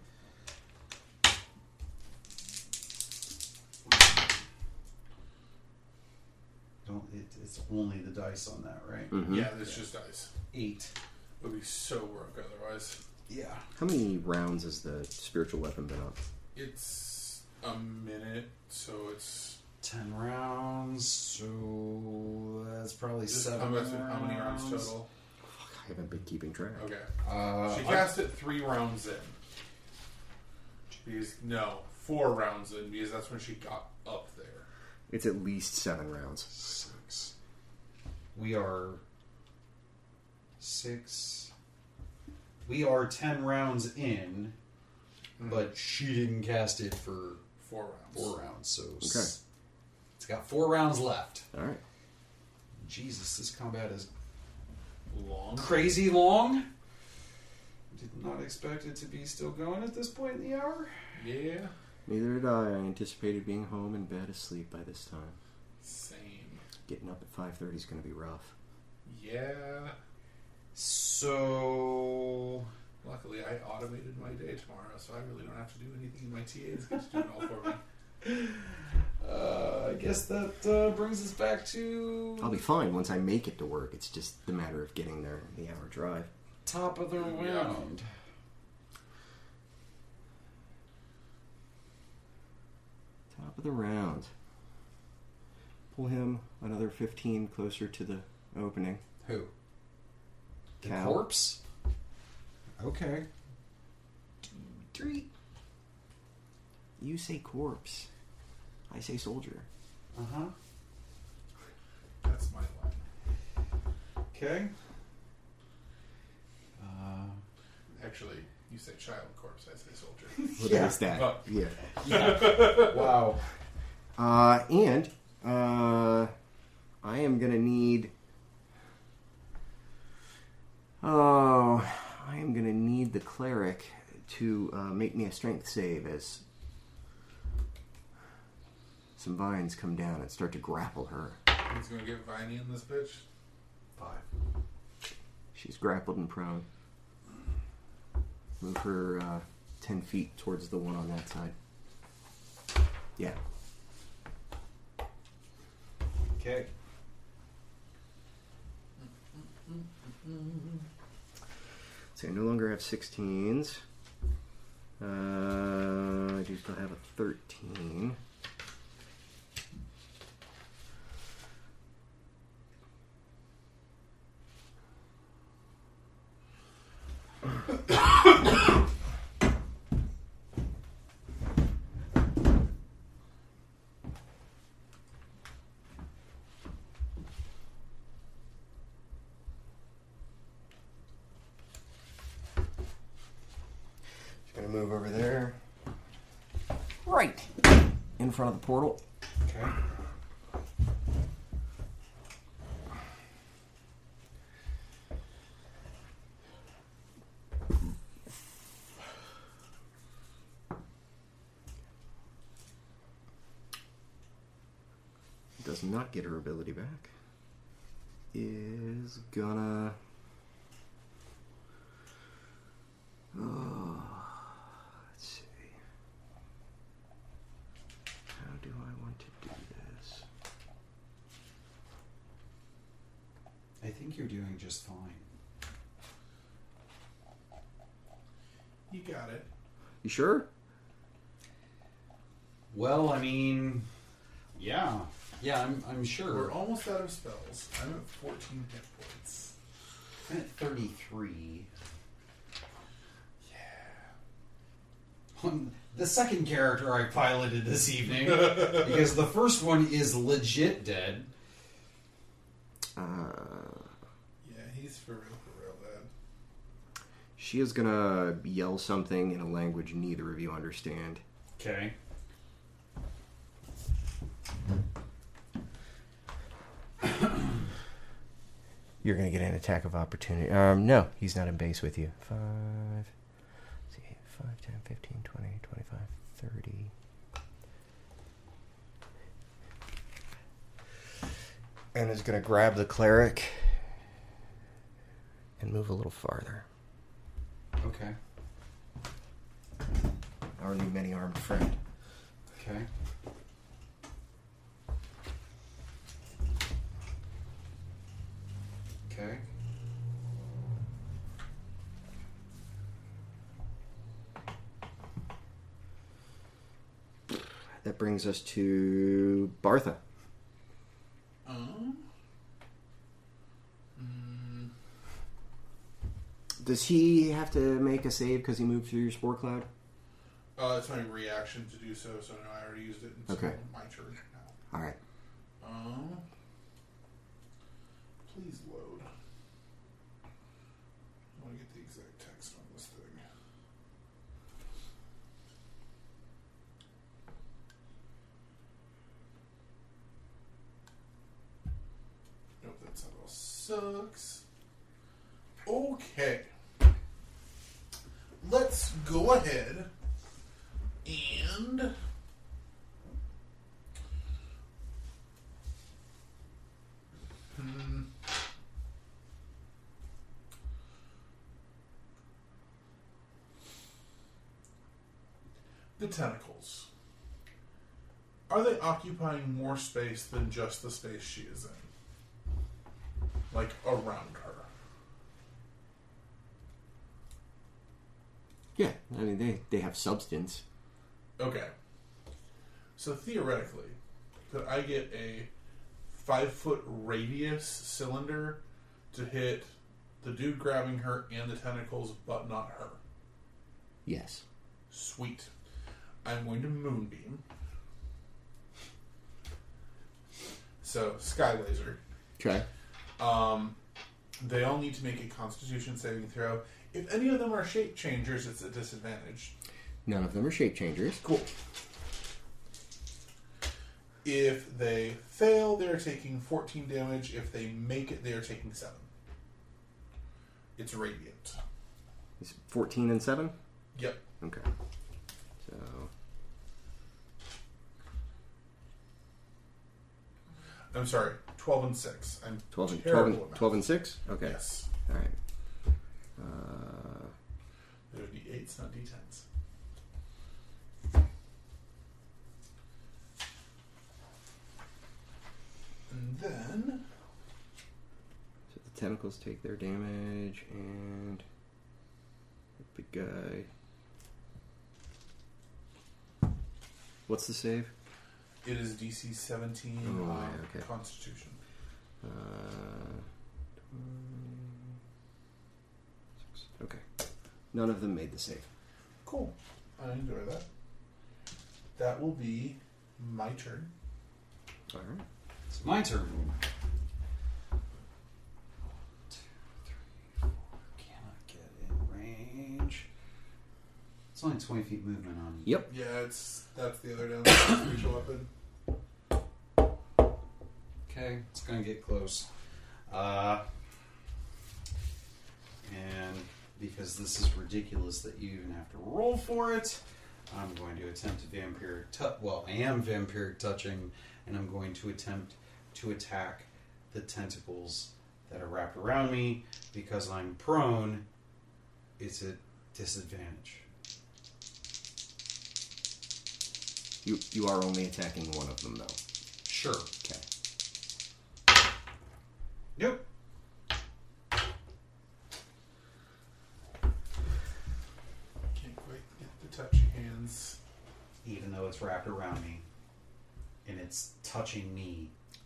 Don't, it, it's only the dice on that, right? Mhm. Yeah, it's just dice. Eight. It would be so broke otherwise. Yeah. How many rounds has the spiritual weapon been up? It's a minute, so it's Ten rounds, so that's probably just seven how, much, rounds. how many rounds total? Fuck, I haven't been keeping track. Okay. Uh, She I- cast it three rounds in. Because no, four rounds in because that's when she got up there. It's at least seven rounds. Six. We are six. We are ten rounds in, but she didn't cast it for Four rounds. four rounds, so Okay. s- it's got four rounds left. All right. Jesus, this combat is Long. crazy long. Did not expect it to be still going at this point in the hour. Yeah. Neither did I. I anticipated being home in bed asleep by this time. Same. Getting up at five thirty is going to be rough. Yeah. So Luckily, I automated my day tomorrow, so I really don't have to do anything. My T A's going to do it all for me. uh, I guess that uh, brings us back to I'll be fine once I make it to work. It's just the matter of getting there, the hour drive. top of the Yeah. round. Top of the round. Pull him another fifteen closer to the opening. Who? The Cal. corpse? Okay. Three. You say corpse. I say soldier. Uh huh. That's my line. Okay. Uh, Actually, you say child corpse, I say soldier. Well, Yeah. there's that. Oh. Yeah. yeah. Wow. Uh, and uh, I am gonna need. Oh, I am gonna need the cleric to uh, make me a strength save as some vines come down and start to grapple her. He's going to get viney in this bitch. Five. She's grappled and prone. Move her uh, ten feet towards the one on that side. Yeah. Okay. So I no longer have sixteens. Uh, I do still have a thirteen. Just gonna move over there. Right in front of the portal. Okay. Does not get her ability back. Is gonna. Oh, let's see. How do I want to do this? I think you're doing just fine. You got it. You sure? Well, I mean, yeah, yeah, I'm, I'm sure. We're almost out of spells. I'm at fourteen hit points. I'm at thirty-three. Yeah. The second character I piloted this evening, because the first one is legit dead. Uh, Yeah, he's for real, for real bad. she is gonna yell something in a language neither of you understand. Okay. You're gonna get an attack of opportunity. Um, no, he's not in base with you. Five, let's see, five, ten, fifteen, twenty, twenty-five, thirty. And is going to grab the cleric and move a little farther. Okay. Our new many-armed friend. Okay. Okay. That brings us to Bartha. Um. Mm, Does he have to make a save because he moved through your spore cloud? uh, it's my reaction to do so, so no, I already used it. And so Okay. my turn now. All right. Um. Please load. I want to get the exact text on this thing. Nope, that's not all. Sucks. Okay. Let's go ahead and hmm. The tentacles. Are they occupying more space than just the space she is in? Like, around her? Yeah, I mean, they, they have substance. Okay. So theoretically, could I get a five foot radius cylinder to hit the dude grabbing her and the tentacles, but not her? Yes. Sweet. I'm going to moonbeam. So, sky laser. Okay. Um, they all need to make a Constitution saving throw. If any of them are shape changers, it's a disadvantage. None of them are shape changers. Cool. If they fail, they're taking fourteen damage. If they make it, they are taking seven. It's radiant. Is it fourteen and seven? Yep. Okay. So, I'm sorry, twelve and six. I'm twelve and, terrible twelve and, at math. twelve and six? Okay. Yes. All right. Uh, They're D eights, not D tens. And then so the tentacles take their damage, and the big guy. What's the save? it is D C seventeen Oh, uh, yeah, okay. Constitution. Uh, okay. None of them made the save. Cool. I enjoy that. That will be my turn. All right. It's my turn. Two, three, four. Cannot get in range. It's only twenty feet movement on. Yep. Yeah, it's that's the other down spiritual weapon. Okay, it's gonna get close. Uh, and because this is ridiculous that you even have to roll for it, I'm going to attempt a vampiric touch. Well, I am vampiric touching, and I'm going to attempt to attack the tentacles that are wrapped around me. Because I'm prone, it's a disadvantage. You you are only attacking one of them, though. Sure. Okay. Nope. Can't quite get the touchy hands. Even though it's wrapped around me, and it's touching me.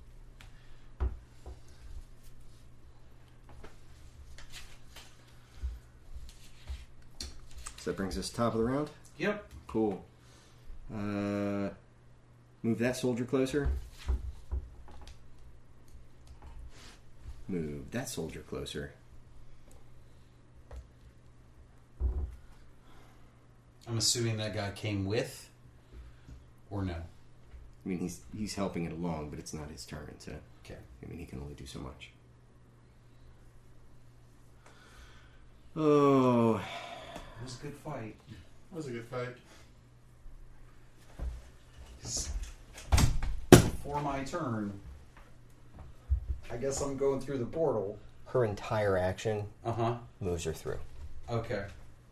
So that brings us to top of the round. Yep. Cool. Uh, move that soldier closer. Move that soldier closer. I'm assuming that guy came with, or no? I mean, he's he's helping it along, but it's not his turn, so Okay. I mean, he can only do so much. Oh, It was a good fight. was a good fight. Before my turn, I guess I'm going through the portal. Her entire action Uh huh. moves her through. Okay.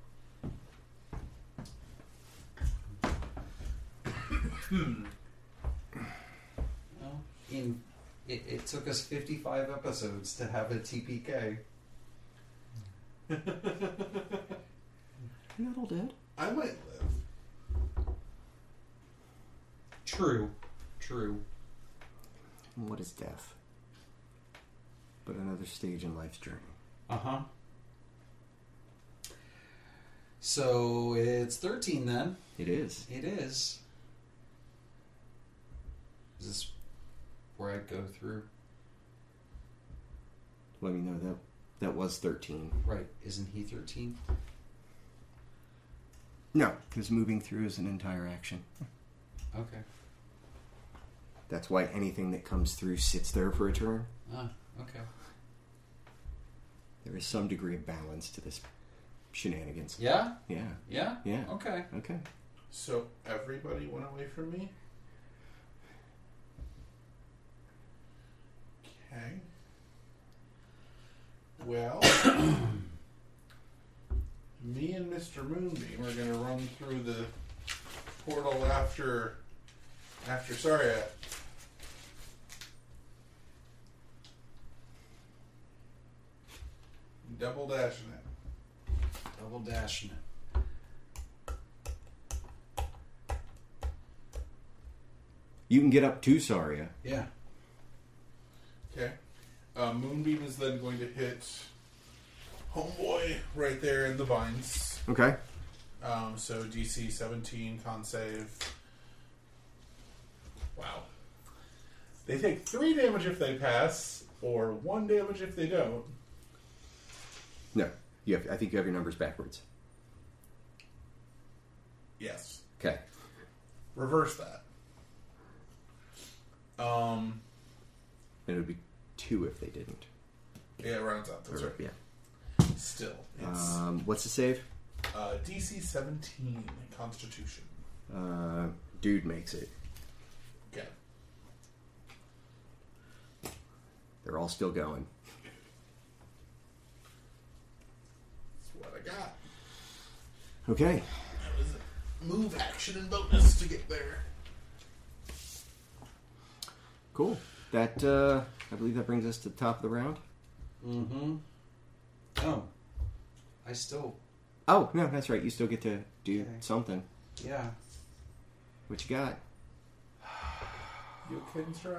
Hmm. Well, in it, it took us fifty-five episodes to have a T P K. You're not all dead. I might live. True. True. And what is death? But another stage in life's journey. Uh huh. So it's thirteen then. It is. It is. Is this where I go through? Let me know that that was thirteen. Right. Isn't he thirteen? No, because moving through is an entire action. Okay. That's why anything that comes through sits there for a turn. Ah, okay. There is some degree of balance to this shenanigans. Yeah? Yeah. Yeah? Yeah. Okay. Okay. So everybody went away from me? Okay. Well, me and Mister Moonbeam are going to run through the portal after after Saryat. Double dashing it. Double dashing it. You can get up to Saria. Yeah. Okay. Uh, Moonbeam is then going to hit Homeboy right there in the vines. Okay. Um, so D C seventeen, con save. Wow. They take three damage if they pass, or one damage if they don't. No. You have, I think you have your numbers backwards. Yes. Okay. Reverse that. Um, And it would be two if they didn't. yeah, it rounds out. That's Or- right. Yeah. Still, it's Um, what's the save? uh, D C seventeen, Constitution. Uh, dude makes it. Okay. They're all still going. That's what I got. Okay. That was a move, action, and bonus to get there. Cool. That, uh, I believe that brings us to the top of the round. Mm-hmm. Oh. I still... Oh, no, that's right. You still get to do Okay. something. Yeah. What you got? You can try.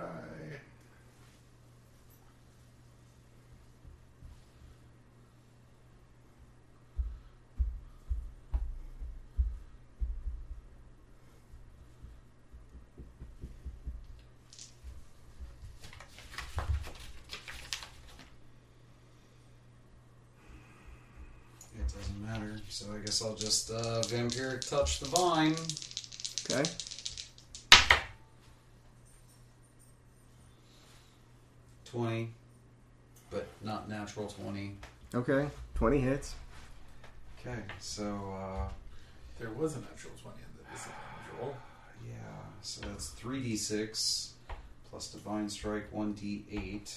It doesn't matter. So I guess I'll just uh, vampiric touch the vine. Okay. twenty. But not natural twenty. Okay. twenty hits. Okay, so, uh... There was a natural twenty in the disadvantage roll. yeah, so that's three d six plus Divine Strike one d eight.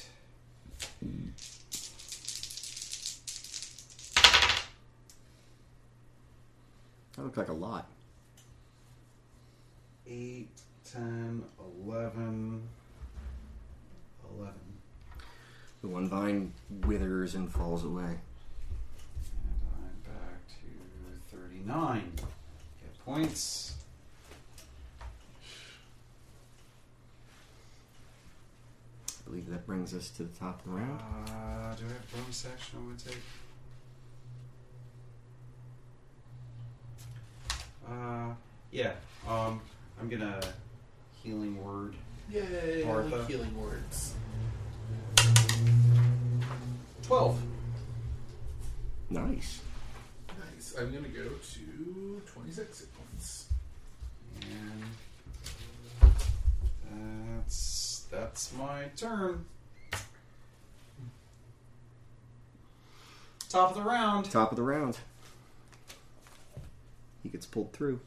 That looked like a lot. eight, ten, eleven. eleven. The one vine withers and falls away. And I'm back to thirty-nine. Get points. I believe that brings us to the top of the round. Uh, do I have bonus action I would take? Uh, yeah. Um, I'm gonna healing word. Yay, Martha. only healing words. twelve. Nice. Nice. I'm going to go to twenty-six hit points. And that's that's my turn. Top of the round. Top of the round. He gets pulled through.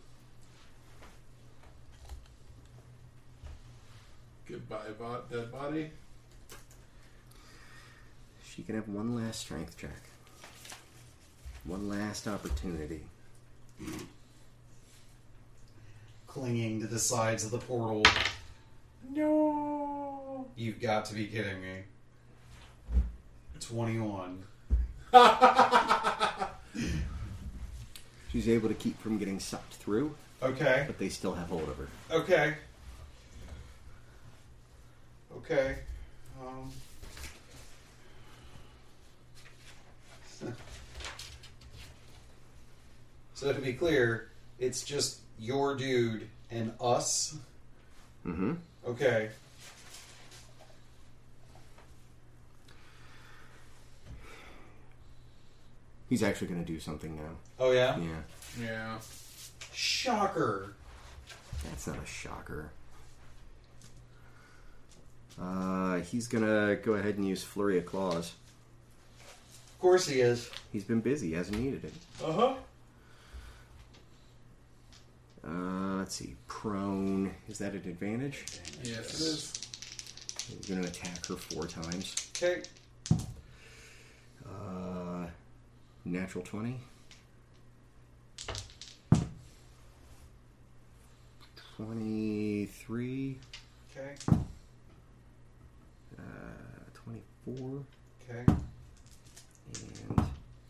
Goodbye, bot, dead body. She can have one last strength check. One last opportunity. Clinging to the sides of the portal. No. You've got to be kidding me. twenty-one. She's able to keep from getting sucked through, Okay. but they still have hold of her. Okay. Okay. Um. So to be clear, it's just your dude and us. Mm-hmm. Okay. He's actually going to do something now. Oh yeah? Yeah. Yeah. Shocker. That's not a shocker. Uh, he's going to go ahead and use Flurry of Claws. Of course he is. He's been busy, hasn't needed it. Uh-huh. Uh, let's see. Prone. Is that an advantage? Yes, it is. He's going to attack her four times. Okay. Uh, natural twenty. twenty-three. Okay. Uh, twenty-four. Okay. And...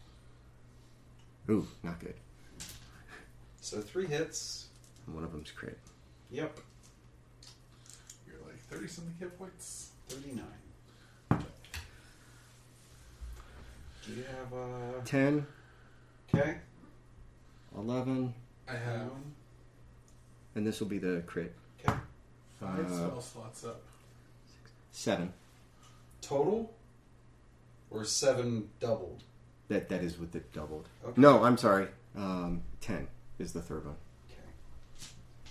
Ooh, not good. So three hits. One of them's crit. Yep. You're like thirty-something hit points. thirty-nine. Do you have a... ten. Okay. eleven. I have Um, And this will be the crit. Okay. five uh, spell slots up. seven. Total? Or seven doubled? That That is with the doubled. Okay. No, I'm sorry. Um, ten is the third one. Okay.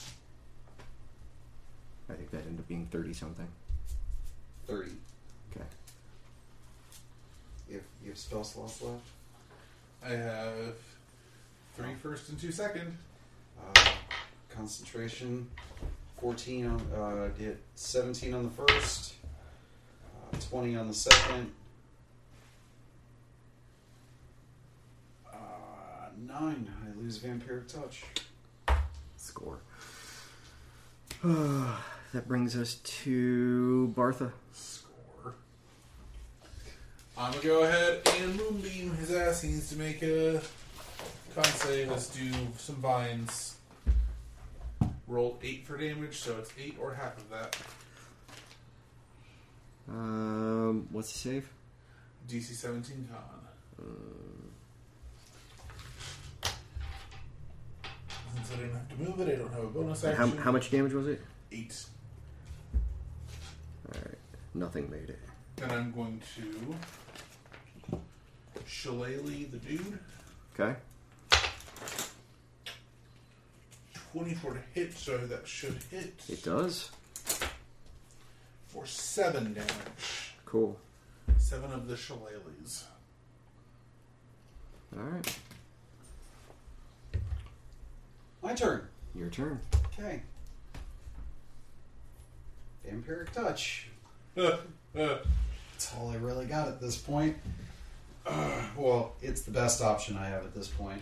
I think that ended up being thirty-something. thirty. Okay. You have, you have spell slots left? I have three first and two second. Uh, concentration. fourteen on... Uh, hit seventeen on the first. Uh, twenty on the second. Uh, nine. I lose Vampiric Touch. Score. That brings us to Bartha. Score. I'm gonna go ahead and moonbeam his ass. He needs to make a con save. Let's do some vines. Rolled eight for damage, so it's eight or half of that. Um, what's the save? D C seventeen con. Since I didn't have to move it, I don't have a bonus And action. How, how much damage was it? Eight. Alright. Nothing made it. And I'm going to Shillelagh the dude. Okay. twenty-four to hit, so that should hit It does. for seven damage. Cool. Seven of the shillelaghs. Alright. My turn. Your turn. Okay. Vampiric Touch. Uh, uh, That's all I really got at this point. Uh, well, it's the best option I have at this point.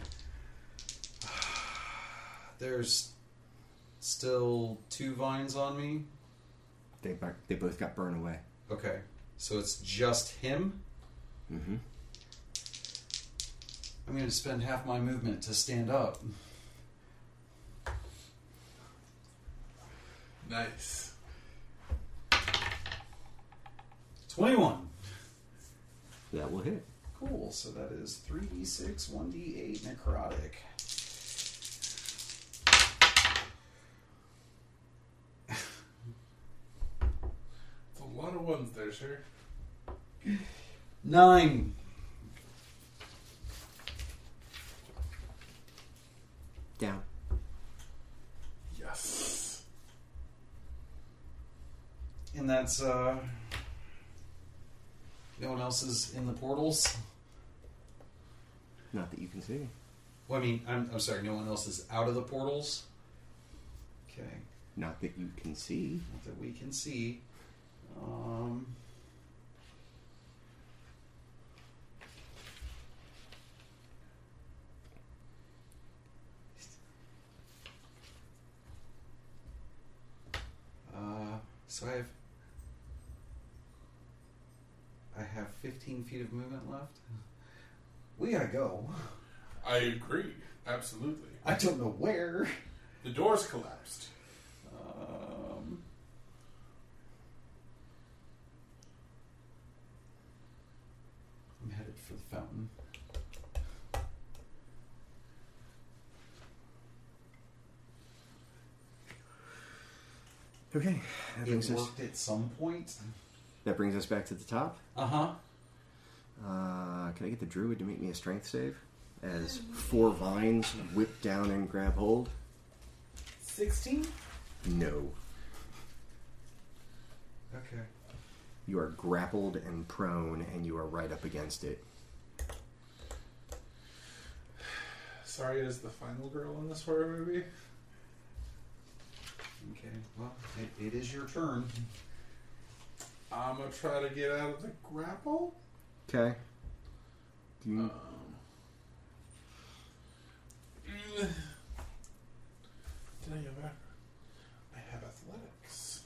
There's still two vines on me. They, bu- they both got burned away. Okay, so it's just him. Mm-hmm. I'm going to spend half my movement to stand up. nice. twenty-one. That will hit. Cool, so that is three d six, one d eight necrotic. It's a lot of ones there, sir. Nine. Down. Yes. And that's, uh... no one else is in the portals? Not that you can see. Well, I mean, I'm, I'm sorry, no one else is out of the portals? Okay. Not that you can see. Not that we can see. Um... Uh, so I have... I have fifteen feet of movement left. We gotta go. I agree. Absolutely. I don't know where. The doors collapsed. Um, I'm headed for the fountain. Okay, that It brings us. worked at some point. That brings us back to the top. Uh-huh. Uh, can I get the druid to make me a strength save? As four vines whip down and grab hold. Sixteen. No, Okay. you are grappled and prone, and you are right up against it. Sorry, is the final girl in this horror movie? Okay. Well, it, it is your turn. I'm gonna try to get out of the grapple. Okay. Do you, Um, mm, did I have a, I have athletics.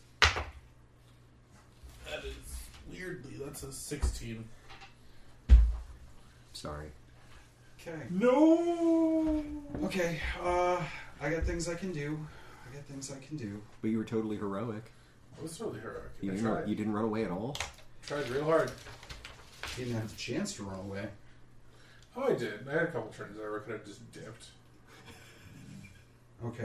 That is weirdly that's a sixteen. sorry. Okay. No. Okay. Uh, I got things I can do. I got things I can do. But you were totally heroic. It was really heroic. You I didn't, tried. you didn't run away at all. Tried real hard. Didn't have the chance to run away. Oh, I did. I had a couple turns there where I could have just dipped. Okay.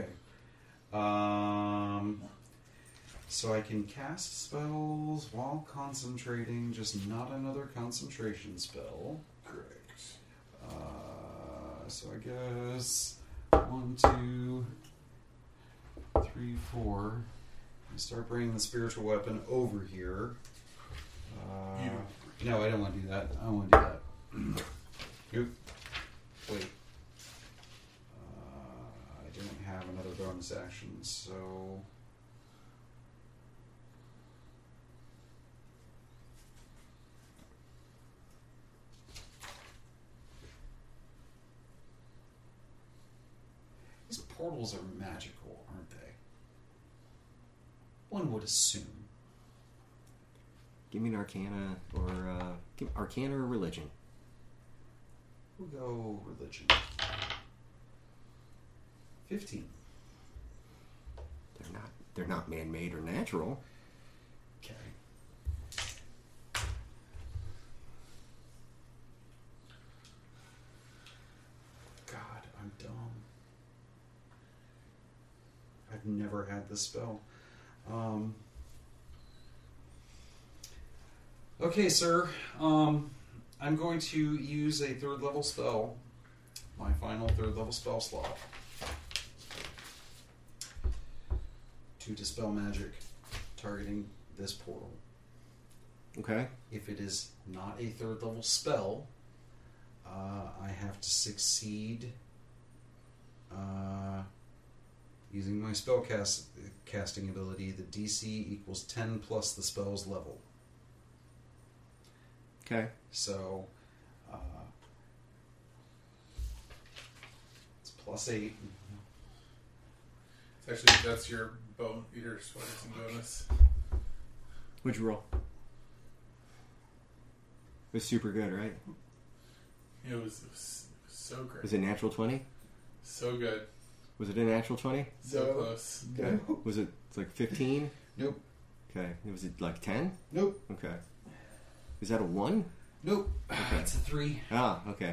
Um. So I can cast spells while concentrating, just not another concentration spell. Correct. Uh, so I guess one, two, three, four. I start bringing the spiritual weapon over here. Uh, You- no, I don't want to do that. I don't want to do that. Oop. Wait. Uh, I don't have another bonus action, so. These portals are magical, aren't they? One would assume. Give me an arcana or uh, give, arcana or religion. We'll go religion. Fifteen. They're not. They're not man-made or natural. Okay. God, I'm dumb. I've never had this spell. Um, okay, sir. Um, I'm going to use a third level spell. My final third level spell slot. To dispel magic targeting this portal. Okay. If it is not a third level spell, uh, I have to succeed uh, using my spell cast, casting ability. The D C equals ten plus the spell's level. Okay. So uh, it's plus eight. Actually, that's your bone eater sweating bonus. What'd you roll? It was super good, right? It was, it was, it was so great. Was it natural twenty? So good. Was it a natural twenty? So No. close. Okay. Was it like fifteen? Nope. Okay. Was it like ten? Nope. Okay. Is that a one? Nope. It's a three. Ah, okay.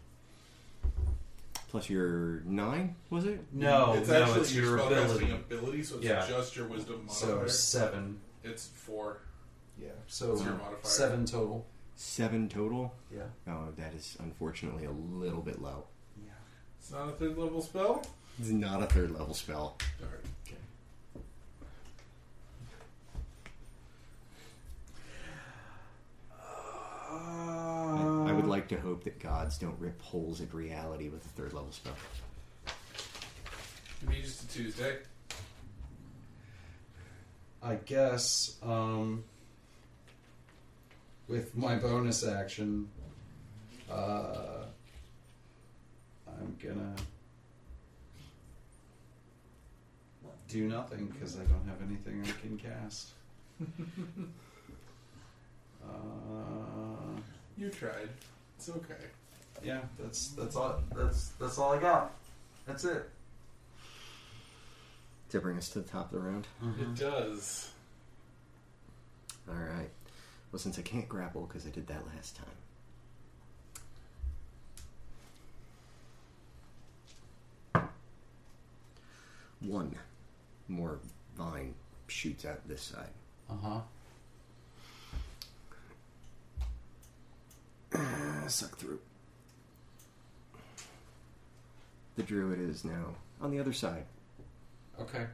Plus your nine, was it? No, it's no, actually it's your your spellcasting ability. ability, so it's Yeah. just your wisdom So modifier. seven. It's four. Yeah. So It's your modifier. seven total. Seven total? Yeah. Oh, that is unfortunately a little bit low. Yeah. It's not a third level spell? It's not a third level spell. Alright. Okay. I, I would like like to hope that gods don't rip holes in reality with a third level spell. Maybe just a Tuesday. I guess, um, with my bonus action, uh, I'm gonna do nothing because I don't have anything I can cast. uh, You tried. It's okay. yeah, that's that's all. That's that's all I got. That's it. To bring us to the top of the round. It does. All right. Well, since I can't grapple because I did that last time. One more vine shoots out this side. Uh huh. Suck through. The druid is now on the other side. Okay.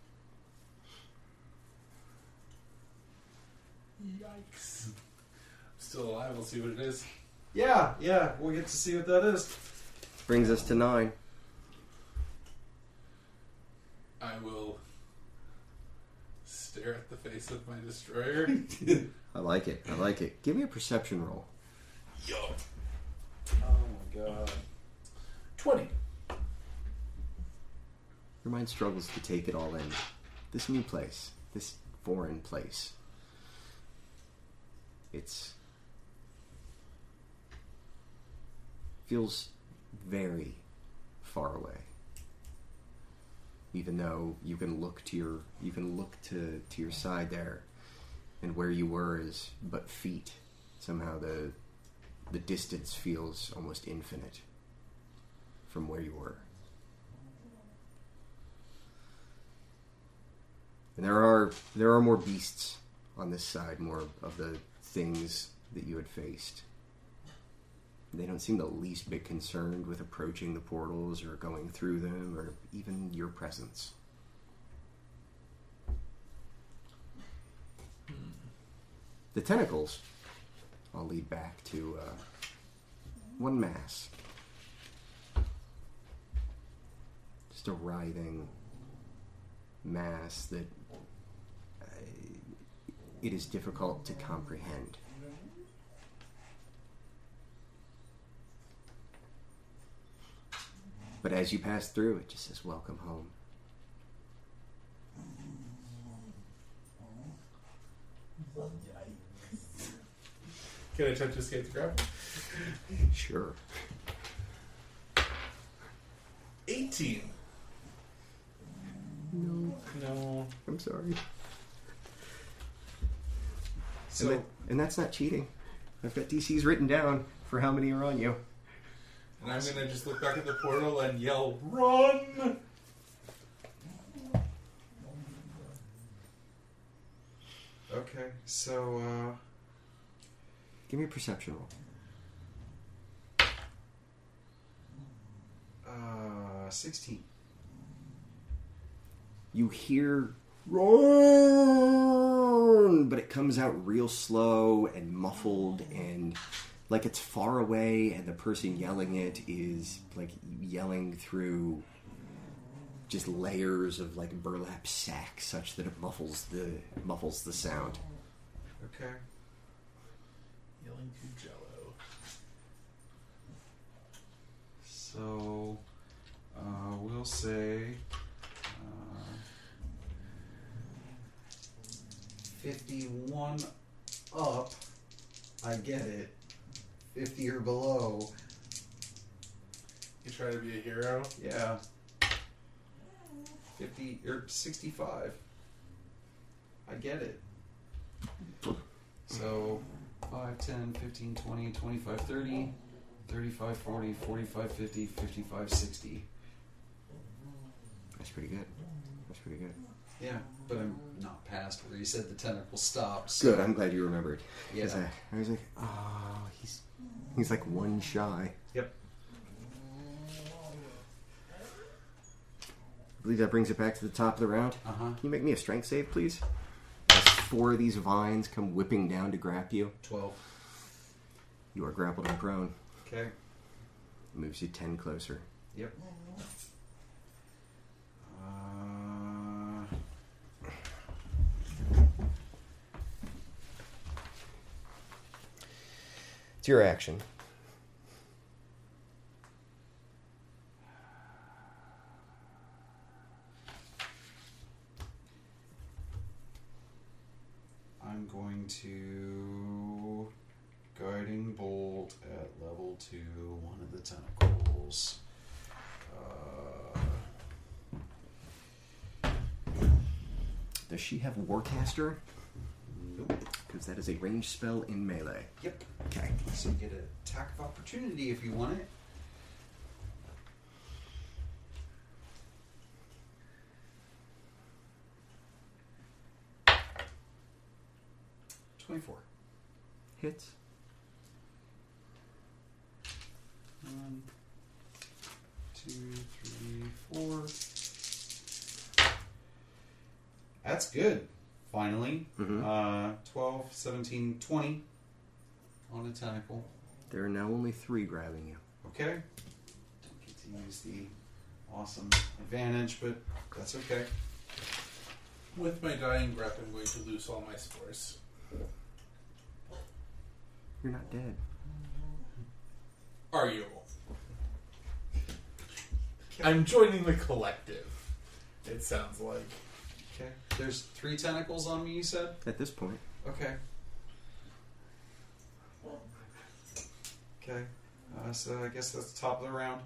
Yikes. I'm still alive. We'll see what it is. Yeah, yeah. We'll get to see what that is. Brings us to nine. I will stare at the face of my destroyer. I like it. I like it. Give me a perception roll. Yo. Oh my god. twenty. Your mind struggles to take it all in. This new place. This foreign place. It's... feels very far away. Even though you can look to your you can look to, to your side there, and where you were is but feet. Somehow the the distance feels almost infinite from where you were. And there are there are more beasts on this side, more of the things that you had faced. They don't seem the least bit concerned with approaching the portals or going through them or even your presence. The tentacles all lead back to uh, one mass. Just a writhing mass that uh, it is difficult to comprehend. But as you pass through, it just says, "Welcome home." Can I attempt to escape the grab? Sure. eighteen. No. No. I'm sorry. So, and, that, and that's not cheating. I've got D Cs written down for how many are on you. And I'm gonna just look back at the portal and yell, "Run!" okay, so, uh... Give me a perception roll. Uh, sixteen. You hear "run," but it comes out real slow and muffled and like it's far away, and the person yelling it is like yelling through just layers of like burlap sack, such that it muffles the muffles the sound. Okay. Yelling to Jello. So, uh, we'll say... Uh, fifty-one up, I get it. fifty or below, You try to be a hero. yeah. fifty or sixty-five, I get it. So, five, ten, fifteen, twenty, twenty-five, thirty, thirty-five, forty, forty-five, fifty, fifty-five, sixty. That's pretty good. That's pretty good. Yeah, but I'm not past where you said the tentacle stopped. So Good. I'm glad you remembered. Yeah. 'Cause I, I was like, oh, he's he's like one shy. Yep. I believe that brings it back to the top of the round. Uh huh. Can you make me a strength save, please? As four of these vines come whipping down to grab you. twelve. You are grappled and prone. Okay. Moves you ten closer. Yep. Uh, It's your action. I'm going to guiding bolt at level two, one of the tentacles. Uh, Does she have Warcaster? nope. Because that is a ranged spell in melee. Yep. Okay. So you get an attack of opportunity if you want it. Twenty-four. Hits. One, two, three, four. That's good. Finally. Mhm. Uh, twelve, seventeen, twenty on a tentacle. There are now only three grabbing you. Okay. Don't get to use the awesome advantage, but that's okay. With my dying breath, I'm going to lose all my spores. You're not dead. Are you? I'm joining the collective. It sounds like. Okay. There's three tentacles on me, you said? At this point. Okay. Okay. Uh, so I guess that's the top of the round.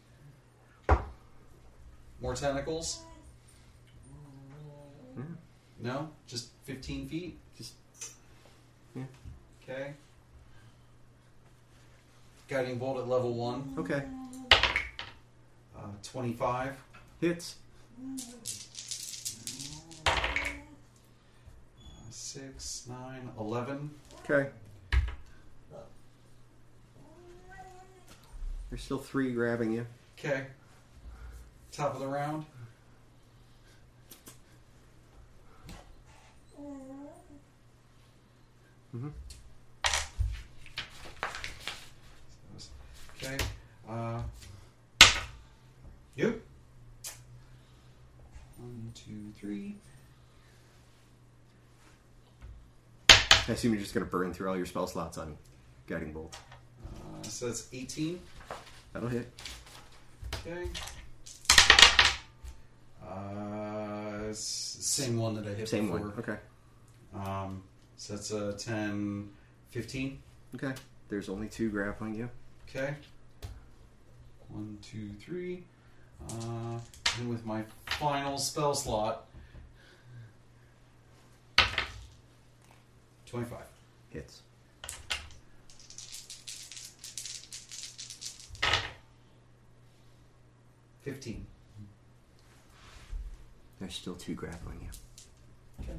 More tentacles? Yeah. No? Just fifteen feet? Just. Yeah. Okay. Guiding bolt at level one. Okay. Uh, twenty-five. Hits. Uh, six, nine, eleven. Okay. There's still three grabbing you. Okay. Top of the round. Mm-hmm. Okay. Uh, yep. One, two, three. I assume you're just going to burn through all your spell slots on Guiding Bolt. Uh, so that's eighteen. That'll hit. Okay. Uh, s- same one that I hit Same before. one. Okay. Um, so that's a ten, fifteen. Okay. There's only two grappling you. Okay. One, two, three. Uh, and with my final spell slot, twenty-five. Hits. Fifteen. There's still two grappling you. Okay.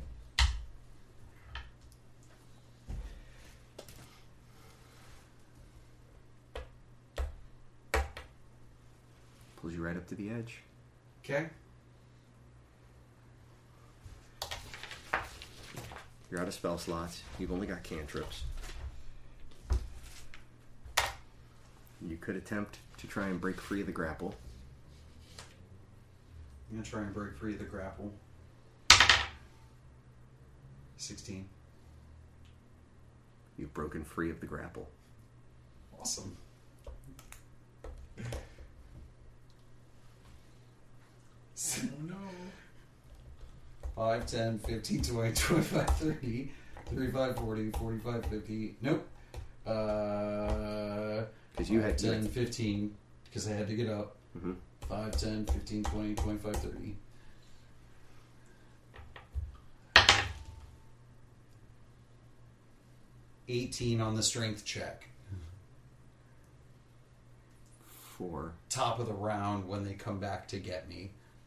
Pulls you right up to the edge. Okay. You're out of spell slots. You've only got cantrips. You could attempt to try and break free of the grapple. I'm gonna try and break free of the grapple. Sixteen. You've broken free of the grapple. Awesome. Oh no. five, ten, fifteen, twenty, twenty-five, thirty, thirty-five, forty, forty-five, fifty. Nope. Uh, Because you had ten, fifteen, because I had to get up. Mm-hmm. five, ten, fifteen, twenty, twenty-five, thirty. eighteen on the strength check. Four. Top of the round when they come back to get me.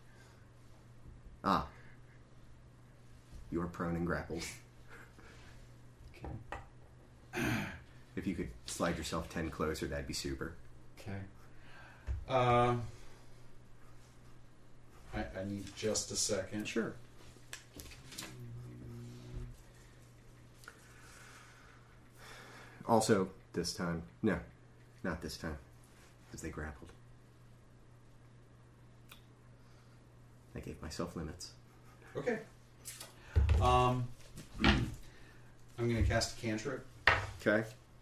Ah. You are prone and grappled. Okay. If you could slide yourself ten closer, that'd be super. Okay. Uh, I, I need just a second. Sure. Also, this time. No, not this time. Because they grappled. I gave myself limits. Okay. Um, I'm going to cast a cantrip. Okay.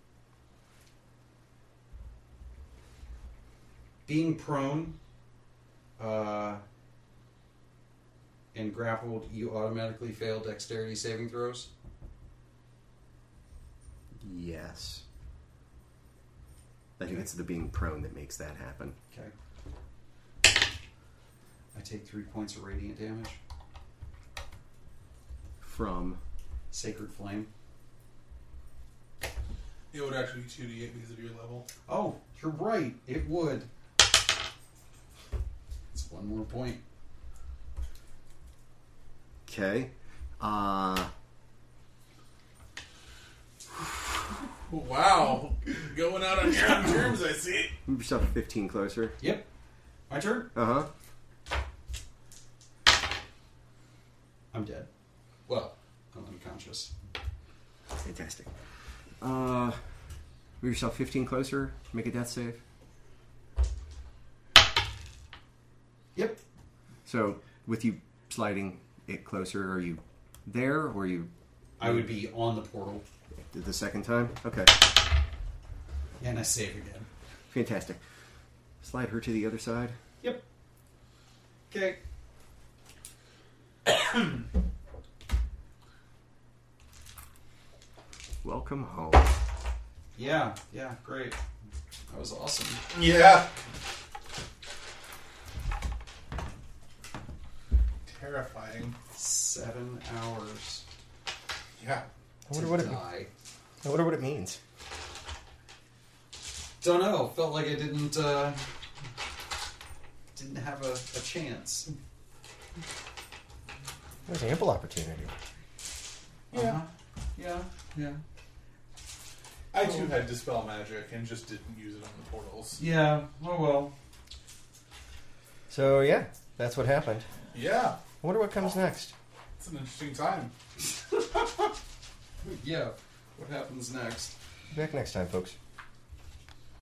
Being prone uh, and grappled, you automatically fail dexterity saving throws. Yes. I think it's the being prone that makes that happen. Okay. I take three points of radiant damage. From? Sacred Flame. It would actually be two d eight because of your level. Oh, you're right. It would. It's one more point. Okay. Uh... Wow. Going out on your own terms, I see. Move yourself fifteen closer. Yep. My turn? Uh-huh. I'm dead. Well, I'm unconscious. Fantastic. Uh, move yourself fifteen closer. Make a death save. Yep. So, with you sliding it closer, are you there, or are you... I would be on the portal. The second time? Okay. And I save again. Fantastic. Slide her to the other side. Yep. Okay. Welcome home. Yeah, yeah, great. That was awesome. Yeah. Terrifying. Seven hours. Yeah. I wonder to what it, die. I wonder what it means. Don't know. Felt like I didn't uh, didn't have a, a chance. There's ample opportunity. Yeah. Uh-huh. Yeah. Yeah. I too had Dispel Magic and just didn't use it on the portals. Yeah. Oh well. So, yeah, that's what happened. Yeah. I wonder what comes next. It's an interesting time. Yeah. What happens next? Be back next time, folks.